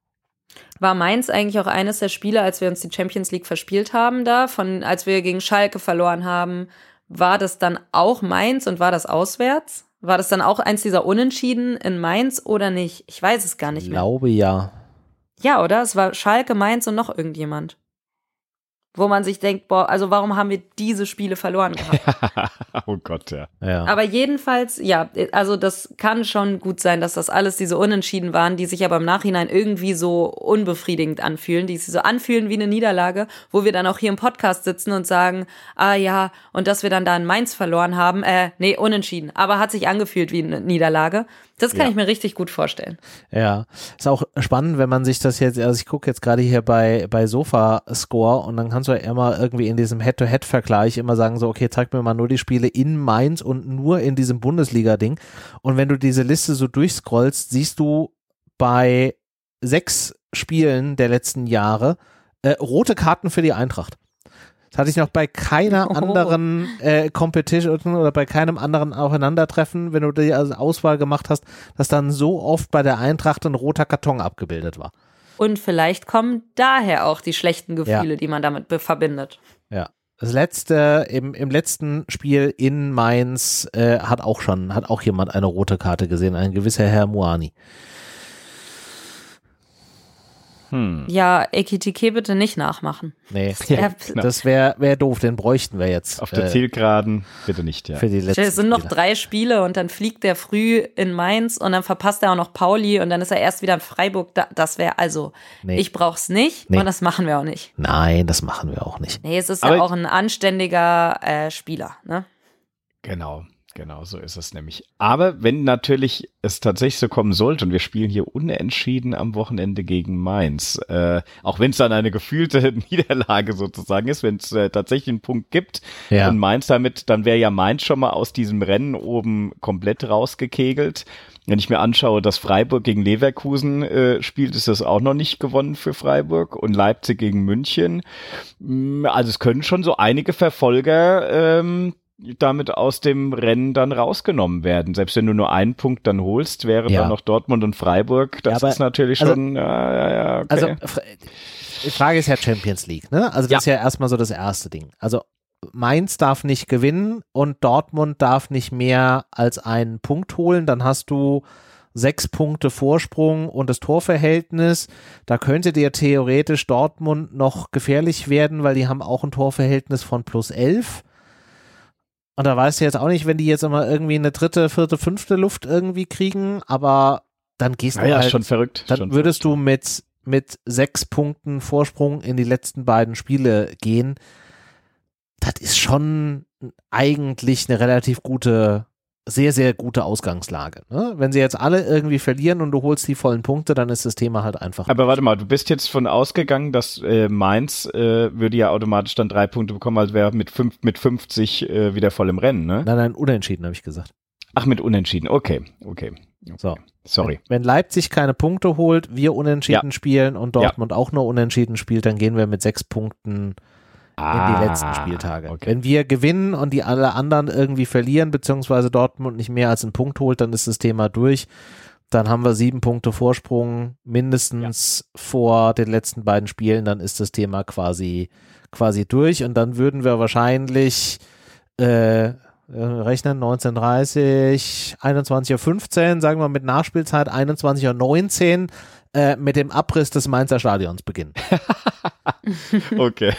War Mainz eigentlich auch eines der Spiele, als wir uns die Champions League verspielt haben als wir gegen Schalke verloren haben, war das dann auch Mainz und war das auswärts? War das dann auch eins dieser Unentschieden in Mainz oder nicht? Ich weiß es gar nicht mehr. Ich glaube ja. Ja, oder? Es war Schalke, Mainz und noch irgendjemand. Wo man sich denkt, boah, also warum haben wir diese Spiele verloren gehabt? Oh Gott, ja. Aber jedenfalls, also das kann schon gut sein, dass das alles diese Unentschieden waren, die sich aber im Nachhinein irgendwie so unbefriedigend anfühlen, die sich so anfühlen wie eine Niederlage, wo wir dann auch hier im Podcast sitzen und sagen, und dass wir dann da in Mainz verloren haben, unentschieden, aber hat sich angefühlt wie eine Niederlage. Das kann ich mir richtig gut vorstellen. Ja, ist auch spannend, wenn man sich das jetzt, also ich gucke jetzt gerade hier bei Sofascore und dann kannst du ja immer irgendwie in diesem Head-to-Head-Vergleich immer sagen so, okay, zeig mir mal nur die Spiele in Mainz und nur in diesem Bundesliga-Ding. Und wenn du diese Liste so durchscrollst, siehst du bei 6 Spielen der letzten Jahre rote Karten für die Eintracht. Das hatte ich noch bei keiner anderen Competition oder bei keinem anderen Aufeinandertreffen, wenn du die Auswahl gemacht hast, dass dann so oft bei der Eintracht ein roter Karton abgebildet war. Und vielleicht kommen daher auch die schlechten Gefühle, die man damit verbindet. Ja. Das letzte, im letzten Spiel in Mainz hat auch jemand eine rote Karte gesehen, ein gewisser Herr Muani. Ja, Ekitike bitte nicht nachmachen. Nee, das wäre doof, den bräuchten wir jetzt. Auf der Zielgeraden bitte nicht, ja. Für die letzten Es sind noch 3 Spiele und dann fliegt der früh in Mainz und dann verpasst er auch noch Pauli und dann ist er erst wieder in Freiburg. Das wäre ich brauch's nicht und das machen wir auch nicht. Nein, das machen wir auch nicht. Nee, es ist ja auch ein anständiger Spieler, ne? Genau, so ist es nämlich. Aber wenn natürlich es tatsächlich so kommen sollte und wir spielen hier unentschieden am Wochenende gegen Mainz, auch wenn es dann eine gefühlte Niederlage sozusagen ist, wenn es tatsächlich einen Punkt gibt und Mainz damit, dann wäre ja Mainz schon mal aus diesem Rennen oben komplett rausgekegelt. Wenn ich mir anschaue, dass Freiburg gegen Leverkusen spielt, ist das auch noch nicht gewonnen für Freiburg und Leipzig gegen München. Also es können schon so einige Verfolger damit aus dem Rennen dann rausgenommen werden. Selbst wenn du nur einen Punkt dann holst, wären dann noch Dortmund und Freiburg. Das ist natürlich schon, okay. Also die Frage ist ja Champions League, ne? Also das ist ja erstmal so das erste Ding. Also Mainz darf nicht gewinnen und Dortmund darf nicht mehr als einen Punkt holen, dann hast du 6 Punkte Vorsprung und das Torverhältnis. Da könnte dir theoretisch Dortmund noch gefährlich werden, weil die haben auch ein Torverhältnis von +11. Und da weißt du jetzt auch nicht, wenn die jetzt immer irgendwie eine 3., 4., 5. Luft irgendwie kriegen, aber dann gehst du halt, schon verrückt. Dann würdest du mit 6 Punkten Vorsprung in die letzten beiden Spiele gehen. Das ist schon eigentlich eine relativ gute, sehr, sehr gute Ausgangslage. Ne? Wenn sie jetzt alle irgendwie verlieren und du holst die vollen Punkte, dann ist das Thema halt einfach. Aber warte mal, du bist jetzt von ausgegangen, dass Mainz würde ja automatisch dann 3 Punkte bekommen, als wäre mit 50 wieder voll im Rennen, ne? Nein, unentschieden, habe ich gesagt. Ach, mit unentschieden, okay. So. Sorry. Wenn Leipzig keine Punkte holt, wir unentschieden spielen und Dortmund auch nur unentschieden spielt, dann gehen wir mit 6 Punkten in die letzten Spieltage. Okay. Wenn wir gewinnen und die alle anderen irgendwie verlieren, beziehungsweise Dortmund nicht mehr als einen Punkt holt, dann ist das Thema durch. Dann haben wir 7 Punkte Vorsprung mindestens vor den letzten beiden Spielen, dann ist das Thema quasi durch und dann würden wir wahrscheinlich rechnen 19:30, 21:15, sagen wir mit Nachspielzeit 21:19 mit dem Abriss des Mainzer Stadions beginnen. Okay.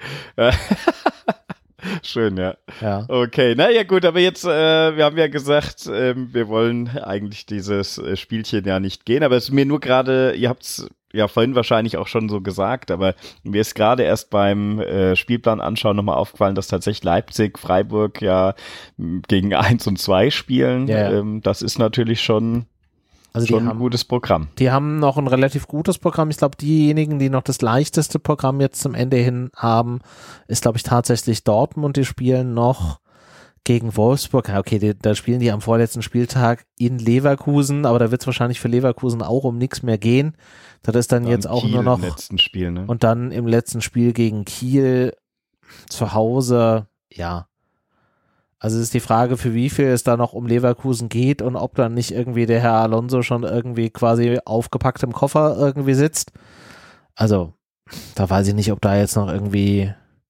Schön, ja. Okay, naja gut, aber jetzt, wir haben ja gesagt, wir wollen eigentlich dieses Spielchen ja nicht gehen, aber es ist mir nur gerade, ihr habt es ja vorhin wahrscheinlich auch schon so gesagt, aber mir ist gerade erst beim Spielplan anschauen nochmal aufgefallen, dass tatsächlich Leipzig, Freiburg ja gegen 1 und 2 spielen. Ja. Das ist natürlich schon ein gutes Programm. Die haben noch ein relativ gutes Programm. Ich glaube, diejenigen, die noch das leichteste Programm jetzt zum Ende hin haben, ist, glaube ich, tatsächlich Dortmund. Die spielen noch gegen Wolfsburg. Okay, da spielen die am vorletzten Spieltag in Leverkusen, aber da wird es wahrscheinlich für Leverkusen auch um nichts mehr gehen. Das ist dann jetzt auch Kiel nur noch im letzten Spiel, ne? Und dann im letzten Spiel gegen Kiel zu Hause, ja. Also es ist die Frage, für wie viel es da noch um Leverkusen geht und ob dann nicht irgendwie der Herr Alonso schon irgendwie quasi aufgepackt im Koffer irgendwie sitzt. Also, da weiß ich nicht, ob da jetzt noch irgendwie,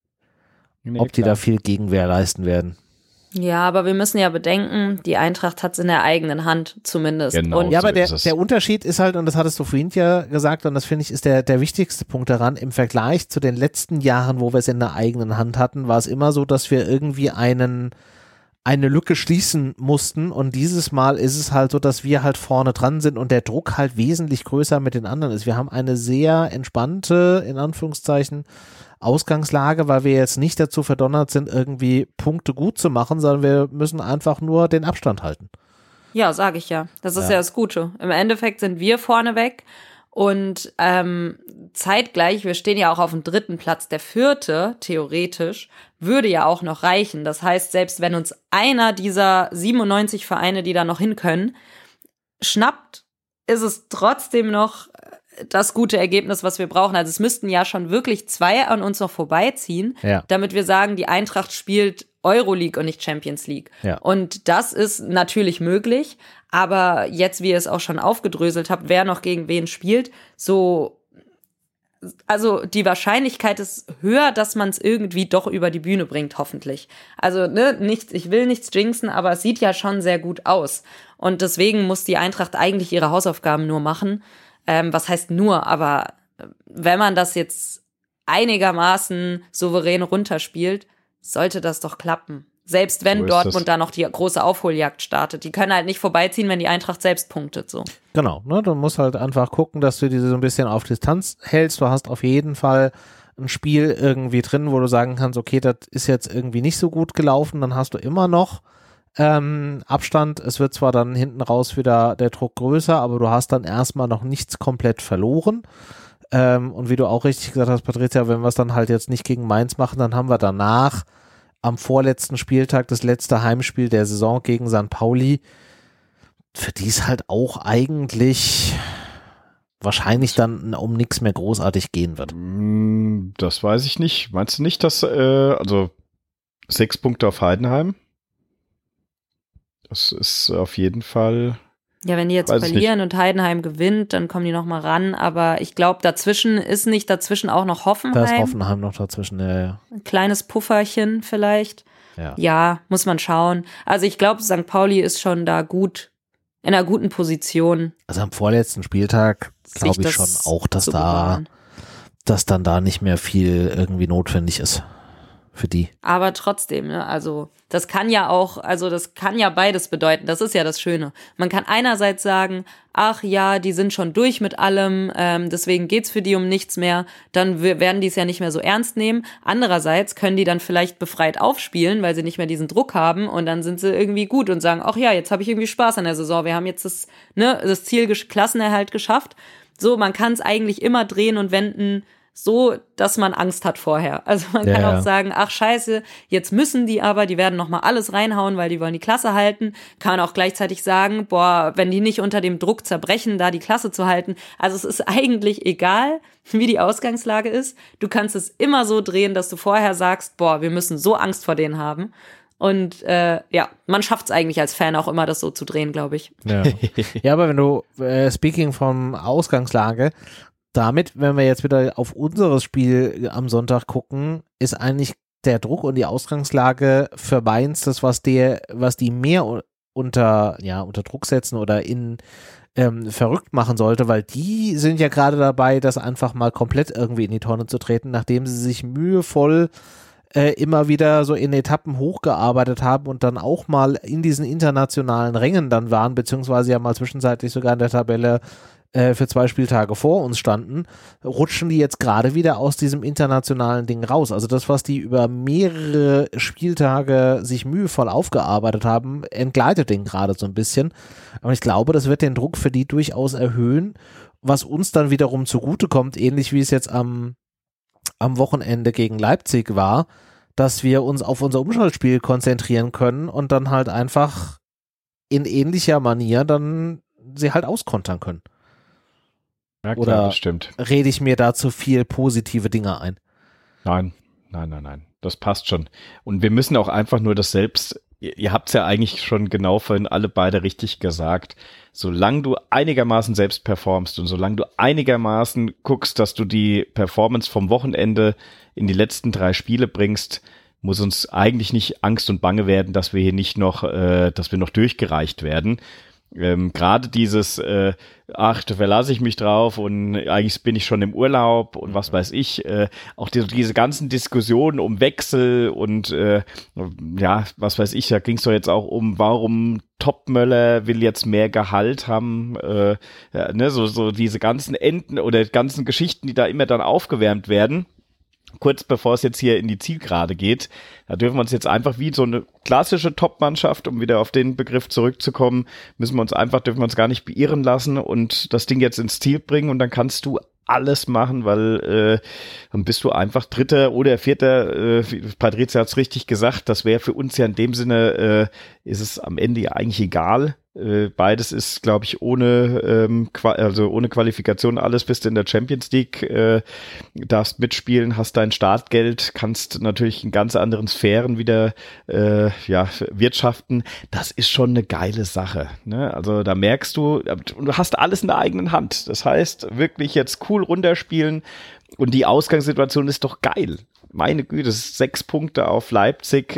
ob die da viel Gegenwehr leisten werden. Ja, aber wir müssen ja bedenken, die Eintracht hat es in der eigenen Hand zumindest. Genau, Und ja, aber der Unterschied ist halt, und das hattest du vorhin ja gesagt, und das finde ich ist der wichtigste Punkt daran, im Vergleich zu den letzten Jahren, wo wir es in der eigenen Hand hatten, war es immer so, dass wir irgendwie eine Lücke schließen mussten und dieses Mal ist es halt so, dass wir halt vorne dran sind und der Druck halt wesentlich größer mit den anderen ist. Wir haben eine sehr entspannte, in Anführungszeichen, Ausgangslage, weil wir jetzt nicht dazu verdonnert sind, irgendwie Punkte gut zu machen, sondern wir müssen einfach nur den Abstand halten. Ja, sage ich ja. Das ist ja das Gute. Im Endeffekt sind wir vorne weg und zeitgleich, wir stehen ja auch auf dem 3. Platz, der 4. theoretisch würde ja auch noch reichen. Das heißt, selbst wenn uns einer dieser 97 Vereine, die da noch hin können, schnappt, ist es trotzdem noch das gute Ergebnis, was wir brauchen. Also es müssten ja schon wirklich 2 an uns noch vorbeiziehen, damit wir sagen, die Eintracht spielt Euroleague und nicht Champions League. Ja. Und das ist natürlich möglich, aber jetzt, wie ihr es auch schon aufgedröselt habt, wer noch gegen wen spielt, also die Wahrscheinlichkeit ist höher, dass man es irgendwie doch über die Bühne bringt, hoffentlich. Also ich will nichts jinxen, aber es sieht ja schon sehr gut aus. Und deswegen muss die Eintracht eigentlich ihre Hausaufgaben nur machen. Was heißt nur, aber wenn man das jetzt einigermaßen souverän runterspielt, sollte das doch klappen. Selbst wenn Dortmund da noch die große Aufholjagd startet. Die können halt nicht vorbeiziehen, wenn die Eintracht selbst punktet. So. Genau, ne? Du musst halt einfach gucken, dass du diese so ein bisschen auf Distanz hältst. Du hast auf jeden Fall ein Spiel irgendwie drin, wo du sagen kannst, okay, das ist jetzt irgendwie nicht so gut gelaufen. Dann hast du immer noch Abstand. Es wird zwar dann hinten raus wieder der Druck größer, aber du hast dann erstmal noch nichts komplett verloren. Und wie du auch richtig gesagt hast, Patricia, wenn wir es dann halt jetzt nicht gegen Mainz machen, dann haben wir danach am vorletzten Spieltag das letzte Heimspiel der Saison gegen St. Pauli, für die es halt auch eigentlich wahrscheinlich dann um nichts mehr großartig gehen wird. Das weiß ich nicht. Meinst du nicht, dass also 6 Punkte auf Heidenheim? Das ist auf jeden Fall. Ja, wenn die jetzt verlieren und Heidenheim gewinnt, dann kommen die nochmal ran. Aber ich glaube, dazwischen auch noch Hoffenheim. Da ist Hoffenheim noch dazwischen, ja. Ein kleines Pufferchen vielleicht. Ja, muss man schauen. Also ich glaube, St. Pauli ist schon da gut, in einer guten Position. Also am vorletzten Spieltag glaube ich schon auch, dass dann da nicht mehr viel irgendwie notwendig ist für die. Aber trotzdem, ne, also das kann ja beides bedeuten. Das ist ja das Schöne. Man kann einerseits sagen, ach ja, die sind schon durch mit allem, deswegen geht's für die um nichts mehr. Dann werden die es ja nicht mehr so ernst nehmen. Andererseits können die dann vielleicht befreit aufspielen, weil sie nicht mehr diesen Druck haben und dann sind sie irgendwie gut und sagen, ach ja, jetzt habe ich irgendwie Spaß an der Saison. Wir haben jetzt das Ziel Klassenerhalt geschafft. So, man kann es eigentlich immer drehen und wenden, so, dass man Angst hat vorher. Also man kann auch sagen, ach scheiße, jetzt müssen die werden nochmal alles reinhauen, weil die wollen die Klasse halten. Kann auch gleichzeitig sagen, boah, wenn die nicht unter dem Druck zerbrechen, da die Klasse zu halten. Also es ist eigentlich egal, wie die Ausgangslage ist. Du kannst es immer so drehen, dass du vorher sagst, boah, wir müssen so Angst vor denen haben. Und man schafft es eigentlich als Fan auch immer, das so zu drehen, glaube ich. Ja, aber wenn du, speaking von Ausgangslage, damit, wenn wir jetzt wieder auf unseres Spiel am Sonntag gucken, ist eigentlich der Druck und die Ausgangslage für Mainz das, was die mehr unter Druck setzen oder verrückt machen sollte, weil die sind ja gerade dabei, das einfach mal komplett irgendwie in die Tonne zu treten, nachdem sie sich mühevoll immer wieder so in Etappen hochgearbeitet haben und dann auch mal in diesen internationalen Rängen dann waren, beziehungsweise ja mal zwischenzeitlich sogar in der Tabelle für 2 Spieltage vor uns standen, rutschen die jetzt gerade wieder aus diesem internationalen Ding raus. Also das, was die über mehrere Spieltage sich mühevoll aufgearbeitet haben, entgleitet den gerade so ein bisschen. Aber ich glaube, das wird den Druck für die durchaus erhöhen, was uns dann wiederum zugutekommt, ähnlich wie es jetzt am Wochenende gegen Leipzig war, dass wir uns auf unser Umschaltspiel konzentrieren können und dann halt einfach in ähnlicher Manier dann sie halt auskontern können. Ja, klar, oder das stimmt. Rede ich mir da zu viel positive Dinge ein? Nein. Das passt schon. Und wir müssen auch einfach nur das selbst, ihr habt es ja eigentlich schon genau vorhin alle beide richtig gesagt, solange du einigermaßen selbst performst und solange du einigermaßen guckst, dass du die Performance vom Wochenende in die letzten 3 Spiele bringst, muss uns eigentlich nicht Angst und Bange werden, dass wir hier nicht noch, dass wir noch durchgereicht werden. Gerade dieses, da verlasse ich mich drauf und eigentlich bin ich schon im Urlaub und was weiß ich, auch diese ganzen Diskussionen um Wechsel und was weiß ich, da ging es doch jetzt auch um, warum Topmöller will jetzt mehr Gehalt haben, so diese ganzen Enden oder ganzen Geschichten, die da immer dann aufgewärmt werden. Kurz bevor es jetzt hier in die Zielgerade geht, da dürfen wir uns jetzt einfach wie so eine klassische Top-Mannschaft, um wieder auf den Begriff zurückzukommen, dürfen wir uns gar nicht beirren lassen und das Ding jetzt ins Ziel bringen und dann kannst du alles machen, weil dann bist du einfach Dritter oder Vierter. Patrizia hat es richtig gesagt, das wäre für uns ja in dem Sinne, ist es am Ende ja eigentlich egal. Beides ist, glaube ich, ohne Qualifikation alles, bist du in der Champions League, darfst mitspielen, hast dein Startgeld, kannst natürlich in ganz anderen Sphären wieder wirtschaften. Das ist schon eine geile Sache, ne? Also da merkst du hast alles in der eigenen Hand. Das heißt, wirklich jetzt cool runterspielen und die Ausgangssituation ist doch geil. Meine Güte, das ist 6 Punkte auf Leipzig,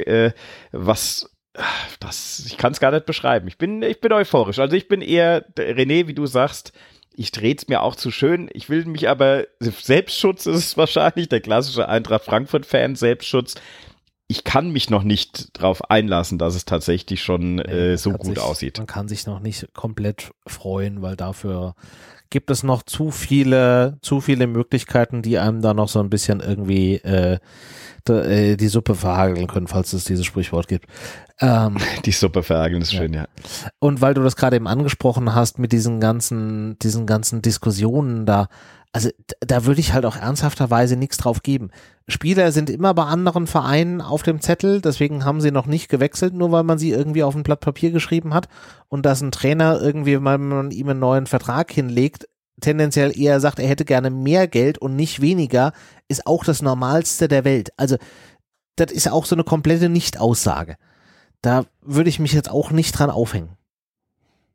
ich kann es gar nicht beschreiben. Ich bin euphorisch. Also ich bin eher, René, wie du sagst, ich drehe es mir auch zu schön. Ich will mich aber, Selbstschutz ist es wahrscheinlich, der klassische Eintracht Frankfurt-Fan, Selbstschutz. Ich kann mich noch nicht drauf einlassen, dass es tatsächlich schon so gut aussieht. Man kann sich noch nicht komplett freuen, weil dafür gibt es noch zu viele Möglichkeiten, die einem da noch so ein bisschen irgendwie die Suppe verhageln können, falls es dieses Sprichwort gibt. Die Suppe verhageln ist schön, ja. Und weil du das gerade eben angesprochen hast mit diesen ganzen Diskussionen da, also da würde ich halt auch ernsthafterweise nichts drauf geben. Spieler sind immer bei anderen Vereinen auf dem Zettel, deswegen haben sie noch nicht gewechselt, nur weil man sie irgendwie auf ein Blatt Papier geschrieben hat und dass ein Trainer irgendwie, weil man ihm einen neuen Vertrag hinlegt, tendenziell eher sagt, er hätte gerne mehr Geld und nicht weniger, ist auch das Normalste der Welt. Also das ist auch so eine komplette Nicht-Aussage. Da würde ich mich jetzt auch nicht dran aufhängen.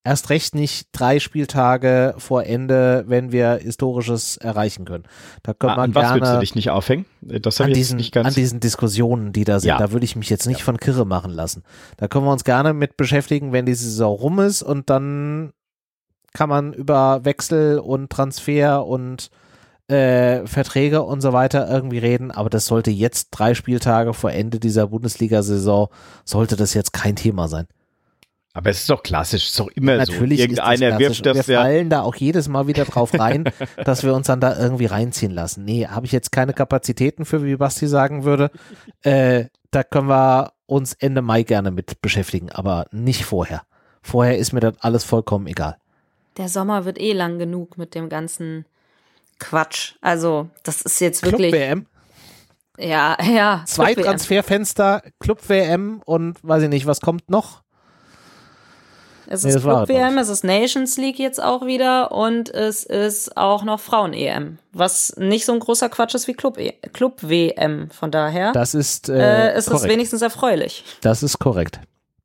Erst recht nicht 3 Spieltage vor Ende, wenn wir Historisches erreichen können. Da können wir an gerne was willst du dich nicht aufhängen? Das habe ich jetzt nicht ganz. An diesen Diskussionen, die da sind, Ja. da würde ich mich jetzt nicht von Kirre machen lassen. Da können wir uns gerne mit beschäftigen, wenn die Saison rum ist und dann kann man über Wechsel und Transfer und Verträge und so weiter irgendwie reden, aber das sollte jetzt 3 Spieltage vor Ende dieser Bundesliga-Saison, sollte das jetzt kein Thema sein. Aber es ist doch klassisch, es ist doch immer Natürlich so. Irgendeiner wirft das wir ja. fallen da auch jedes Mal wieder drauf rein, dass wir uns dann da irgendwie reinziehen lassen. Nee, habe ich jetzt keine Kapazitäten für, wie Basti sagen würde. Da können wir uns Ende Mai gerne mit beschäftigen, aber nicht vorher. Vorher ist mir das alles vollkommen egal. Der Sommer wird eh lang genug mit dem ganzen Quatsch. Also, das ist jetzt wirklich. Club-WM, Ja. 2 Club-WM. Transferfenster, Club-WM und weiß ich nicht, was kommt noch? Es Nee, ist das war Club-WM, es. es ist Nations League jetzt auch wieder und es ist auch noch Frauen-EM, was nicht so ein großer Quatsch ist wie Club-WM. Von daher Das ist ist es korrekt. wenigstens erfreulich. Das ist korrekt.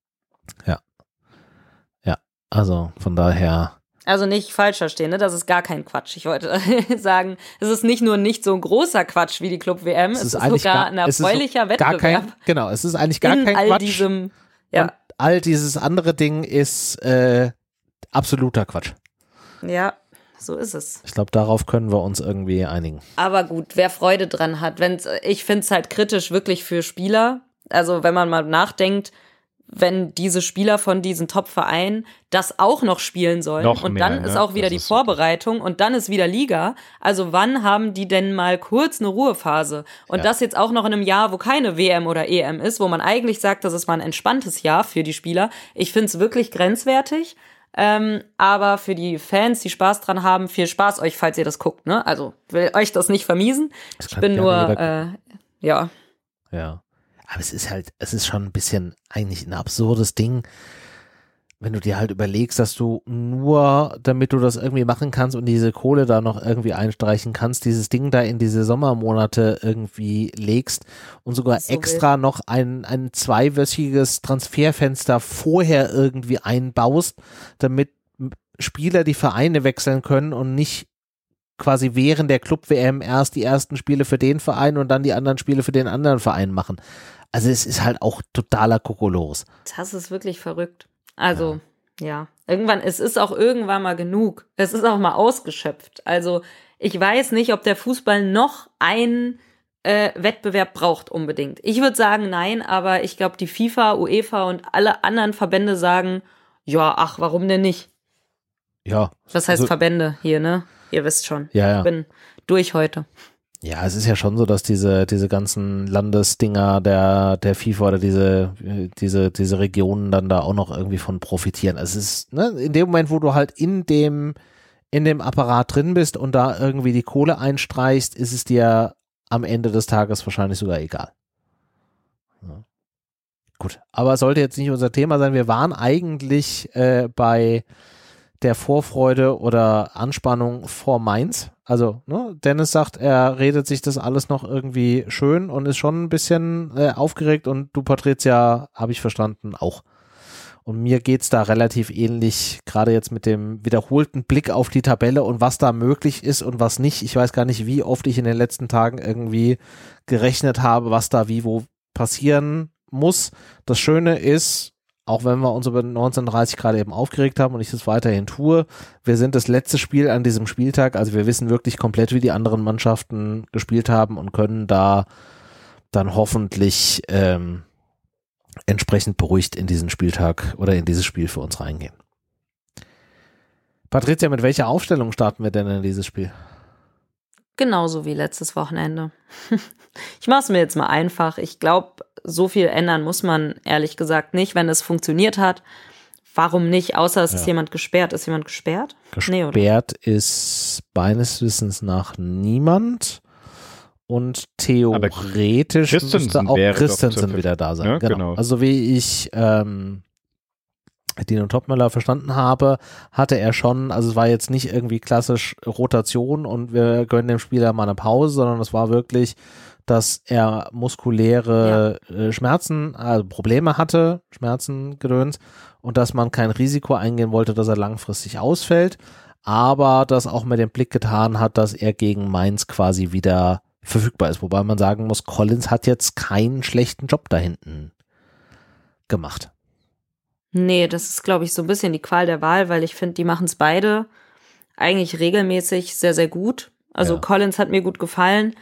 Ja, also von daher. Also nicht falsch verstehen, ne? Das ist gar kein Quatsch. Ich wollte sagen, es ist nicht nur nicht so ein großer Quatsch wie die Club-WM, es ist eigentlich sogar ein es ist erfreulicher gar Wettbewerb. Genau, es ist eigentlich gar in kein all Quatsch. diesem, ja, Und all dieses andere Ding ist absoluter Quatsch. ja, so ist es. Ich glaube, darauf können wir uns irgendwie einigen. Aber gut, wer Freude dran hat, ich finde es halt kritisch wirklich für Spieler. Also wenn man mal nachdenkt, wenn diese Spieler von diesen Top-Vereinen das auch noch spielen sollen Noch und mehr, dann ist ne? auch wieder Das die ist super. Vorbereitung und dann ist wieder Liga. Also wann haben die denn mal kurz eine Ruhephase? Und Ja. das jetzt auch noch in einem Jahr, wo keine WM oder EM ist, wo man eigentlich sagt, das ist mal ein entspanntes Jahr für die Spieler. Ich finde es wirklich grenzwertig. Aber für die Fans, die Spaß dran haben, viel Spaß euch, falls ihr das guckt, ne? Also will euch das nicht vermiesen. Das Ich kann bin gerne nur, jeder ja. Ja. Aber es ist schon ein bisschen eigentlich ein absurdes Ding, wenn du dir halt überlegst, dass du nur, damit du das irgendwie machen kannst und diese Kohle da noch irgendwie einstreichen kannst, dieses Ding da in diese Sommermonate irgendwie legst und sogar So extra noch ein 2-wöchiges Transferfenster vorher irgendwie einbaust, damit Spieler die Vereine wechseln können und nicht quasi während der Club-WM erst die ersten Spiele für den Verein und dann die anderen Spiele für den anderen Verein machen. Also es ist halt auch totaler Kokolores. Das ist wirklich verrückt. Also, ja. Es ist auch irgendwann mal genug. Es ist auch mal ausgeschöpft. Also, ich weiß nicht, ob der Fußball noch einen Wettbewerb braucht unbedingt. Ich würde sagen, nein, aber ich glaube, die FIFA, UEFA und alle anderen Verbände sagen, ja, ach, warum denn nicht? Ja. Was heißt also, Verbände hier, ne? Ihr wisst schon. Ja. Ich bin durch heute. Ja, es ist ja schon so, dass diese ganzen Landesdinger der FIFA oder diese Regionen dann da auch noch irgendwie von profitieren. Es ist, ne, in dem Moment, wo du halt in dem Apparat drin bist und da irgendwie die Kohle einstreichst, ist es dir am Ende des Tages wahrscheinlich sogar egal. Ja. Gut, aber es sollte jetzt nicht unser Thema sein. Wir waren eigentlich bei der Vorfreude oder Anspannung vor Mainz. Also, ne, Dennis sagt, er redet sich das alles noch irgendwie schön und ist schon ein bisschen aufgeregt und du, Patricia, habe ich verstanden, auch. Und mir geht's da relativ ähnlich, gerade jetzt mit dem wiederholten Blick auf die Tabelle und was da möglich ist und was nicht. Ich weiß gar nicht, wie oft ich in den letzten Tagen irgendwie gerechnet habe, was da wie wo passieren muss. Das Schöne ist, auch wenn wir uns über 1930 gerade eben aufgeregt haben und ich das weiterhin tue, wir sind das letzte Spiel an diesem Spieltag, also wir wissen wirklich komplett, wie die anderen Mannschaften gespielt haben und können da dann hoffentlich entsprechend beruhigt in diesen Spieltag oder in dieses Spiel für uns reingehen. Patricia, mit welcher Aufstellung starten wir denn in dieses Spiel? Genauso wie letztes Wochenende. Ich mache es mir jetzt mal einfach. Ich glaube, so viel ändern muss man ehrlich gesagt nicht, wenn es funktioniert hat. Warum nicht? Außer es ist jemand gesperrt. Ist jemand gesperrt? Nee, oder? Gesperrt ist meines Wissens nach niemand. Und theoretisch müsste auch Christensen wieder da sein. Ja, genau. Also wie ich Dino Topmöller verstanden habe, hatte er schon, also es war jetzt nicht irgendwie klassisch Rotation und wir gönnen dem Spieler mal eine Pause, sondern es war wirklich, dass er muskuläre Schmerzen, also Probleme hatte, Schmerzen, Gedöns, und dass man kein Risiko eingehen wollte, dass er langfristig ausfällt, aber das auch mit dem Blick getan hat, dass er gegen Mainz quasi wieder verfügbar ist. Wobei man sagen muss, Collins hat jetzt keinen schlechten Job da hinten gemacht. Nee, das ist, glaube ich, so ein bisschen die Qual der Wahl, weil ich finde, die machen es beide eigentlich regelmäßig sehr, sehr gut. Also Collins hat mir gut gefallen.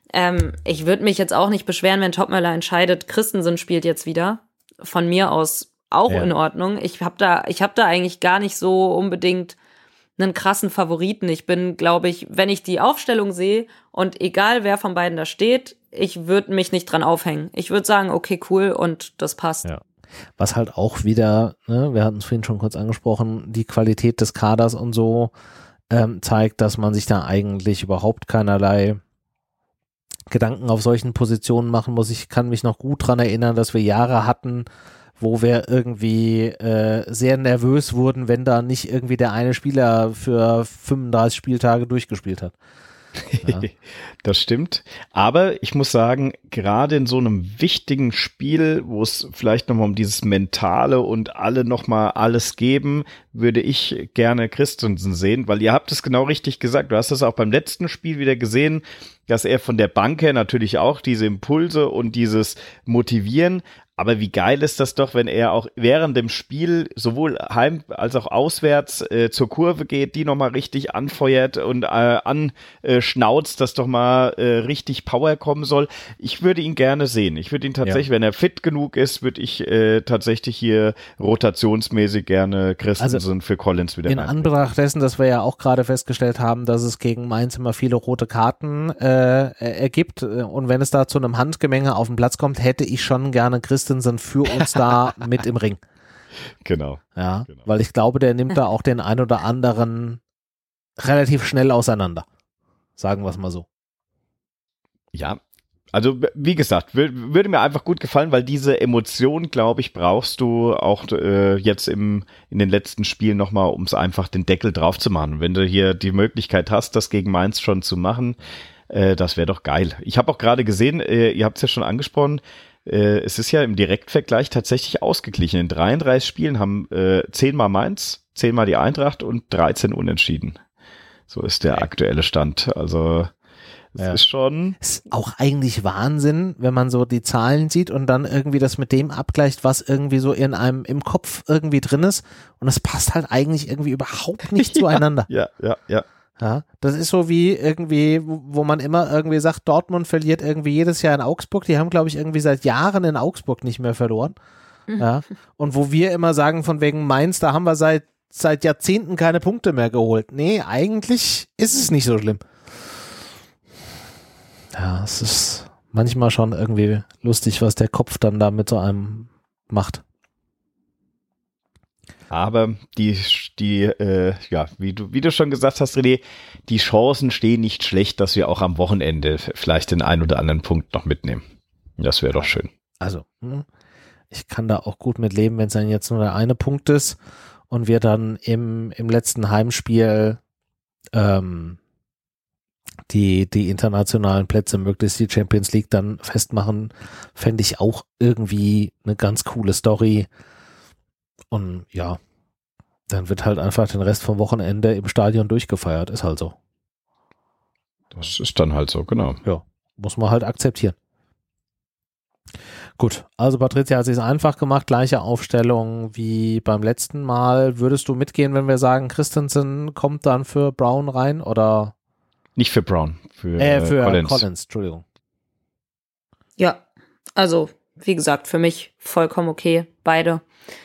Ich würde mich jetzt auch nicht beschweren, wenn Topmöller entscheidet, Christensen spielt jetzt wieder. Von mir aus auch in Ordnung. Ich hab da eigentlich gar nicht so unbedingt einen krassen Favoriten. Ich bin, glaube ich, wenn ich die Aufstellung sehe und egal wer von beiden da steht, ich würde mich nicht dran aufhängen. Ich würde sagen, okay, cool und das passt. Ja. Was halt auch wieder, ne, wir hatten es vorhin schon kurz angesprochen, die Qualität des Kaders und so zeigt, dass man sich da eigentlich überhaupt keinerlei Gedanken auf solchen Positionen machen muss. Ich kann mich noch gut dran erinnern, dass wir Jahre hatten, wo wir irgendwie sehr nervös wurden, wenn da nicht irgendwie der eine Spieler für 35 Spieltage durchgespielt hat. Ja. Das stimmt. Aber ich muss sagen, gerade in so einem wichtigen Spiel, wo es vielleicht nochmal um dieses Mentale und alle nochmal alles geben, würde ich gerne Christensen sehen, weil ihr habt es genau richtig gesagt. Du hast es auch beim letzten Spiel wieder gesehen, dass er von der Bank her natürlich auch diese Impulse und dieses Motivieren. Aber wie geil ist das doch, wenn er auch während dem Spiel sowohl heim als auch auswärts zur Kurve geht, die nochmal richtig anfeuert und anschnauzt, dass doch mal richtig Power kommen soll. Ich würde ihn gerne sehen. Ich würde ihn tatsächlich, wenn er fit genug ist, würde ich tatsächlich hier rotationsmäßig gerne Christensen für Collins wieder in Anbetracht dessen, dass wir ja auch gerade festgestellt haben, dass es gegen Mainz immer viele rote Karten ergibt und wenn es da zu einem Handgemenge auf den Platz kommt, hätte ich schon gerne Christensen für uns da mit im Ring. Genau. Ja, genau. Weil ich glaube, der nimmt da auch den ein oder anderen relativ schnell auseinander. Sagen wir es mal so. Ja, also wie gesagt, würde mir einfach gut gefallen, weil diese Emotion, glaube ich, brauchst du auch jetzt in den letzten Spielen nochmal, um es einfach den Deckel drauf zu machen. Wenn du hier die Möglichkeit hast, das gegen Mainz schon zu machen, das wäre doch geil. Ich habe auch gerade gesehen, ihr habt es ja schon angesprochen, es ist ja im Direktvergleich tatsächlich ausgeglichen. In 33 Spielen haben 10 mal Mainz, 10 mal die Eintracht und 13 Unentschieden. So ist der aktuelle Stand. Also es ist schon... Es ist auch eigentlich Wahnsinn, wenn man so die Zahlen sieht und dann irgendwie das mit dem abgleicht, was irgendwie so in einem im Kopf irgendwie drin ist. Und das passt halt eigentlich irgendwie überhaupt nicht zueinander. Ja. Ja, das ist so wie irgendwie, wo man immer irgendwie sagt, Dortmund verliert irgendwie jedes Jahr in Augsburg. Die haben, glaube ich, irgendwie seit Jahren in Augsburg nicht mehr verloren. Ja, und wo wir immer sagen, von wegen Mainz, da haben wir seit Jahrzehnten keine Punkte mehr geholt. Nee, eigentlich ist es nicht so schlimm. Ja, es ist manchmal schon irgendwie lustig, was der Kopf dann da mit so einem macht. Aber wie du schon gesagt hast, René, die Chancen stehen nicht schlecht, dass wir auch am Wochenende vielleicht den einen oder anderen Punkt noch mitnehmen. Das wäre doch schön. Also, ich kann da auch gut mit leben, wenn es dann jetzt nur der eine Punkt ist und wir dann im letzten Heimspiel die internationalen Plätze, möglichst die Champions League dann festmachen, fände ich auch irgendwie eine ganz coole Story. Und ja, dann wird halt einfach den Rest vom Wochenende im Stadion durchgefeiert. Ist halt so. Das ist dann halt so, genau. Ja, muss man halt akzeptieren. Gut, also Patricia hat es sich einfach gemacht, gleiche Aufstellung wie beim letzten Mal. Würdest du mitgehen, wenn wir sagen, Christensen kommt dann für Brown rein oder? Nicht für Brown, für Collins, Entschuldigung. Ja, also wie gesagt, für mich vollkommen okay, beide.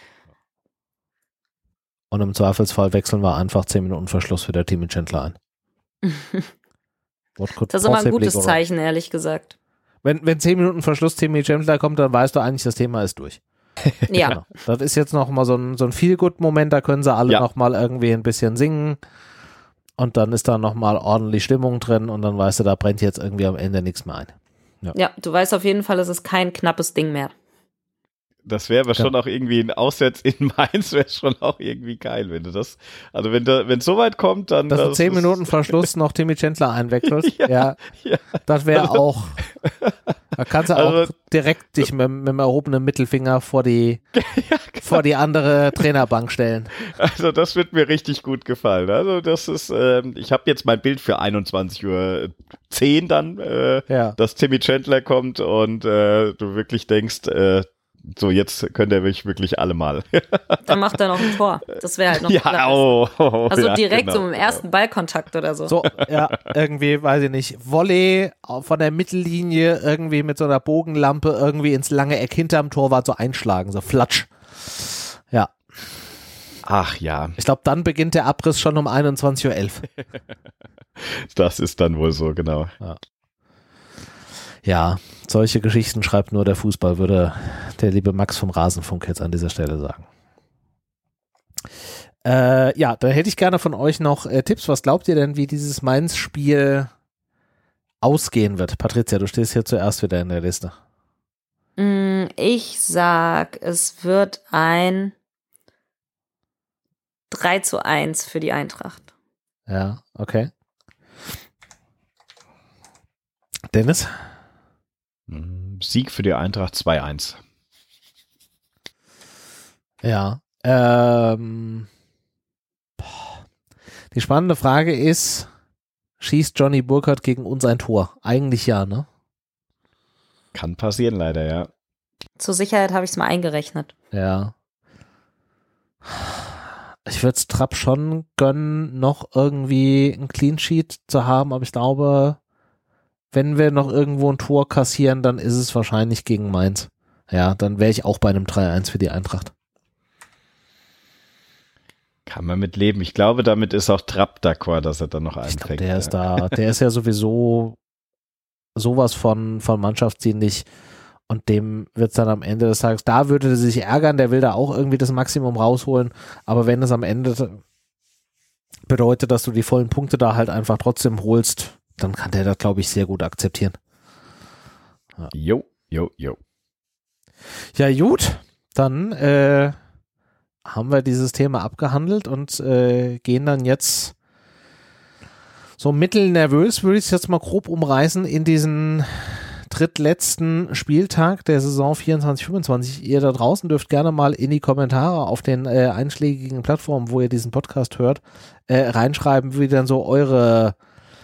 Und im Zweifelsfall wechseln wir einfach 10 Minuten Verschluss für der Timmy Chandler ein. Das ist immer ein gutes Zeichen, ehrlich gesagt. Wenn 10 Minuten Verschluss Timmy Chandler kommt, dann weißt du eigentlich, das Thema ist durch. Ja. Genau. Das ist jetzt noch mal so ein Feel-Good-Moment, da können sie alle noch mal irgendwie ein bisschen singen und dann ist da noch mal ordentlich Stimmung drin und dann weißt du, da brennt jetzt irgendwie am Ende nichts mehr ein. Ja, du weißt auf jeden Fall, es ist kein knappes Ding mehr. Das wäre aber schon auch irgendwie ein Auswärts in Mainz, wäre schon auch irgendwie geil, wenn du das, also wenn es so weit kommt, dann. Dass du 10 Minuten vor Schluss noch Timmy Chandler einwechselst, ja. Das wäre auch, da kannst du auch direkt dich mit dem erhobenen Mittelfinger vor die andere Trainerbank stellen. Also das wird mir richtig gut gefallen. Also das ist, ich habe jetzt mein Bild für 21:10 Uhr dann, dass Timmy Chandler kommt und du wirklich denkst, so, jetzt könnt ihr wirklich alle mal. Dann macht er noch ein Tor. Das wäre halt noch also direkt so im ersten Ballkontakt oder so. So, ja, irgendwie, weiß ich nicht, Volley von der Mittellinie irgendwie mit so einer Bogenlampe irgendwie ins lange Eck hinterm Torwart so einschlagen, so flatsch. Ja. Ach ja. Ich glaube, dann beginnt der Abriss schon um 21:11 Uhr. Das ist dann wohl so, genau. Ja, solche Geschichten schreibt nur der Fußball, würde der liebe Max vom Rasenfunk jetzt an dieser Stelle sagen. Ja, da hätte ich gerne von euch noch Tipps. Was glaubt ihr denn, wie dieses Mainz-Spiel ausgehen wird? Patricia, du stehst hier zuerst wieder in der Liste. Ich sag, es wird ein 3:1 für die Eintracht. Ja, okay. Dennis? Sieg für die Eintracht 2:1. Ja. Die spannende Frage ist, schießt Johnny Burkhardt gegen uns ein Tor? Eigentlich ja, ne? Kann passieren leider, ja. Zur Sicherheit habe ich es mal eingerechnet. Ja. Ich würde es Trapp schon gönnen, noch irgendwie ein Clean Sheet zu haben, aber ich glaube, wenn wir noch irgendwo ein Tor kassieren, dann ist es wahrscheinlich gegen Mainz. Ja, dann wäre ich auch bei einem 3:1 für die Eintracht. Kann man mit leben. Ich glaube, damit ist auch Trapp d'accord, dass er dann noch einen fängt. Der ist da, der ist ja sowieso sowas von mannschaftsdienlich und dem wird es dann am Ende des Tages, da würde er sich ärgern, der will da auch irgendwie das Maximum rausholen, aber wenn es am Ende bedeutet, dass du die vollen Punkte da halt einfach trotzdem holst, dann kann der das, glaube ich, sehr gut akzeptieren. Ja. Jo. Ja, gut, dann haben wir dieses Thema abgehandelt und gehen dann jetzt so mittelnervös, würde ich es jetzt mal grob umreißen, in diesen drittletzten Spieltag der Saison 24/25. Ihr da draußen dürft gerne mal in die Kommentare auf den einschlägigen Plattformen, wo ihr diesen Podcast hört, reinschreiben, wie dann so eure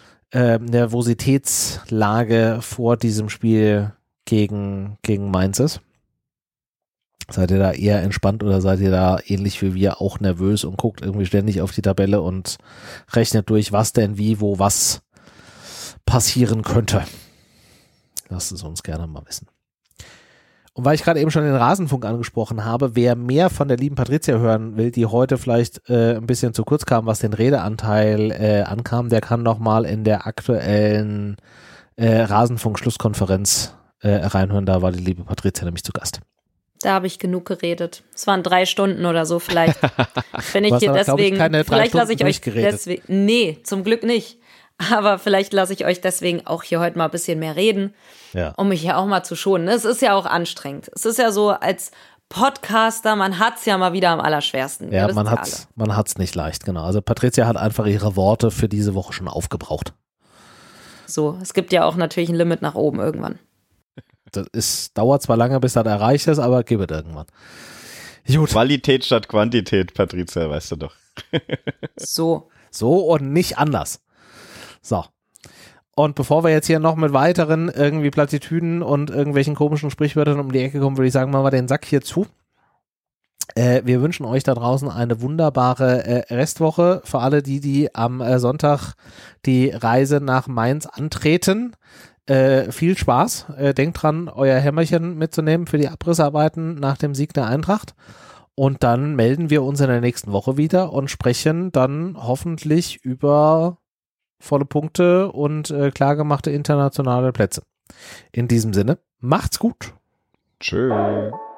Nervositätslage vor diesem Spiel gegen Mainz ist. Seid ihr da eher entspannt oder seid ihr da ähnlich wie wir auch nervös und guckt irgendwie ständig auf die Tabelle und rechnet durch, was denn wie, wo was passieren könnte? Lasst es uns gerne mal wissen. Und weil ich gerade eben schon den Rasenfunk angesprochen habe, wer mehr von der lieben Patricia hören will, die heute vielleicht ein bisschen zu kurz kam, was den Redeanteil ankam, der kann noch mal in der aktuellen Rasenfunk-Schlusskonferenz reinhören. Da war die liebe Patricia nämlich zu Gast. Da habe ich genug geredet. Es waren 3 Stunden oder so vielleicht. Wenn ich hier deswegen, vielleicht lasse ich euch deswegen, nee, zum Glück nicht. Aber vielleicht lasse ich euch deswegen auch hier heute mal ein bisschen mehr reden, um mich ja auch mal zu schonen. Es ist ja auch anstrengend. Es ist ja so, als Podcaster, man hat's ja mal wieder am allerschwersten. Ja, man hat's nicht leicht, genau. Also Patricia hat einfach ihre Worte für diese Woche schon aufgebraucht. So, es gibt ja auch natürlich ein Limit nach oben irgendwann. Das dauert zwar lange, bis das erreicht ist, aber gibt es irgendwann. Gut. Qualität statt Quantität, Patricia, weißt du doch. So und nicht anders. So. Und bevor wir jetzt hier noch mit weiteren irgendwie Plattitüden und irgendwelchen komischen Sprichwörtern um die Ecke kommen, würde ich sagen, machen wir den Sack hier zu. Wir wünschen euch da draußen eine wunderbare Restwoche. Für alle die am Sonntag die Reise nach Mainz antreten. Viel Spaß. Denkt dran, euer Hämmerchen mitzunehmen für die Abrissarbeiten nach dem Sieg der Eintracht. Und dann melden wir uns in der nächsten Woche wieder und sprechen dann hoffentlich über volle Punkte und klargemachte internationale Plätze. In diesem Sinne, macht's gut. Tschö.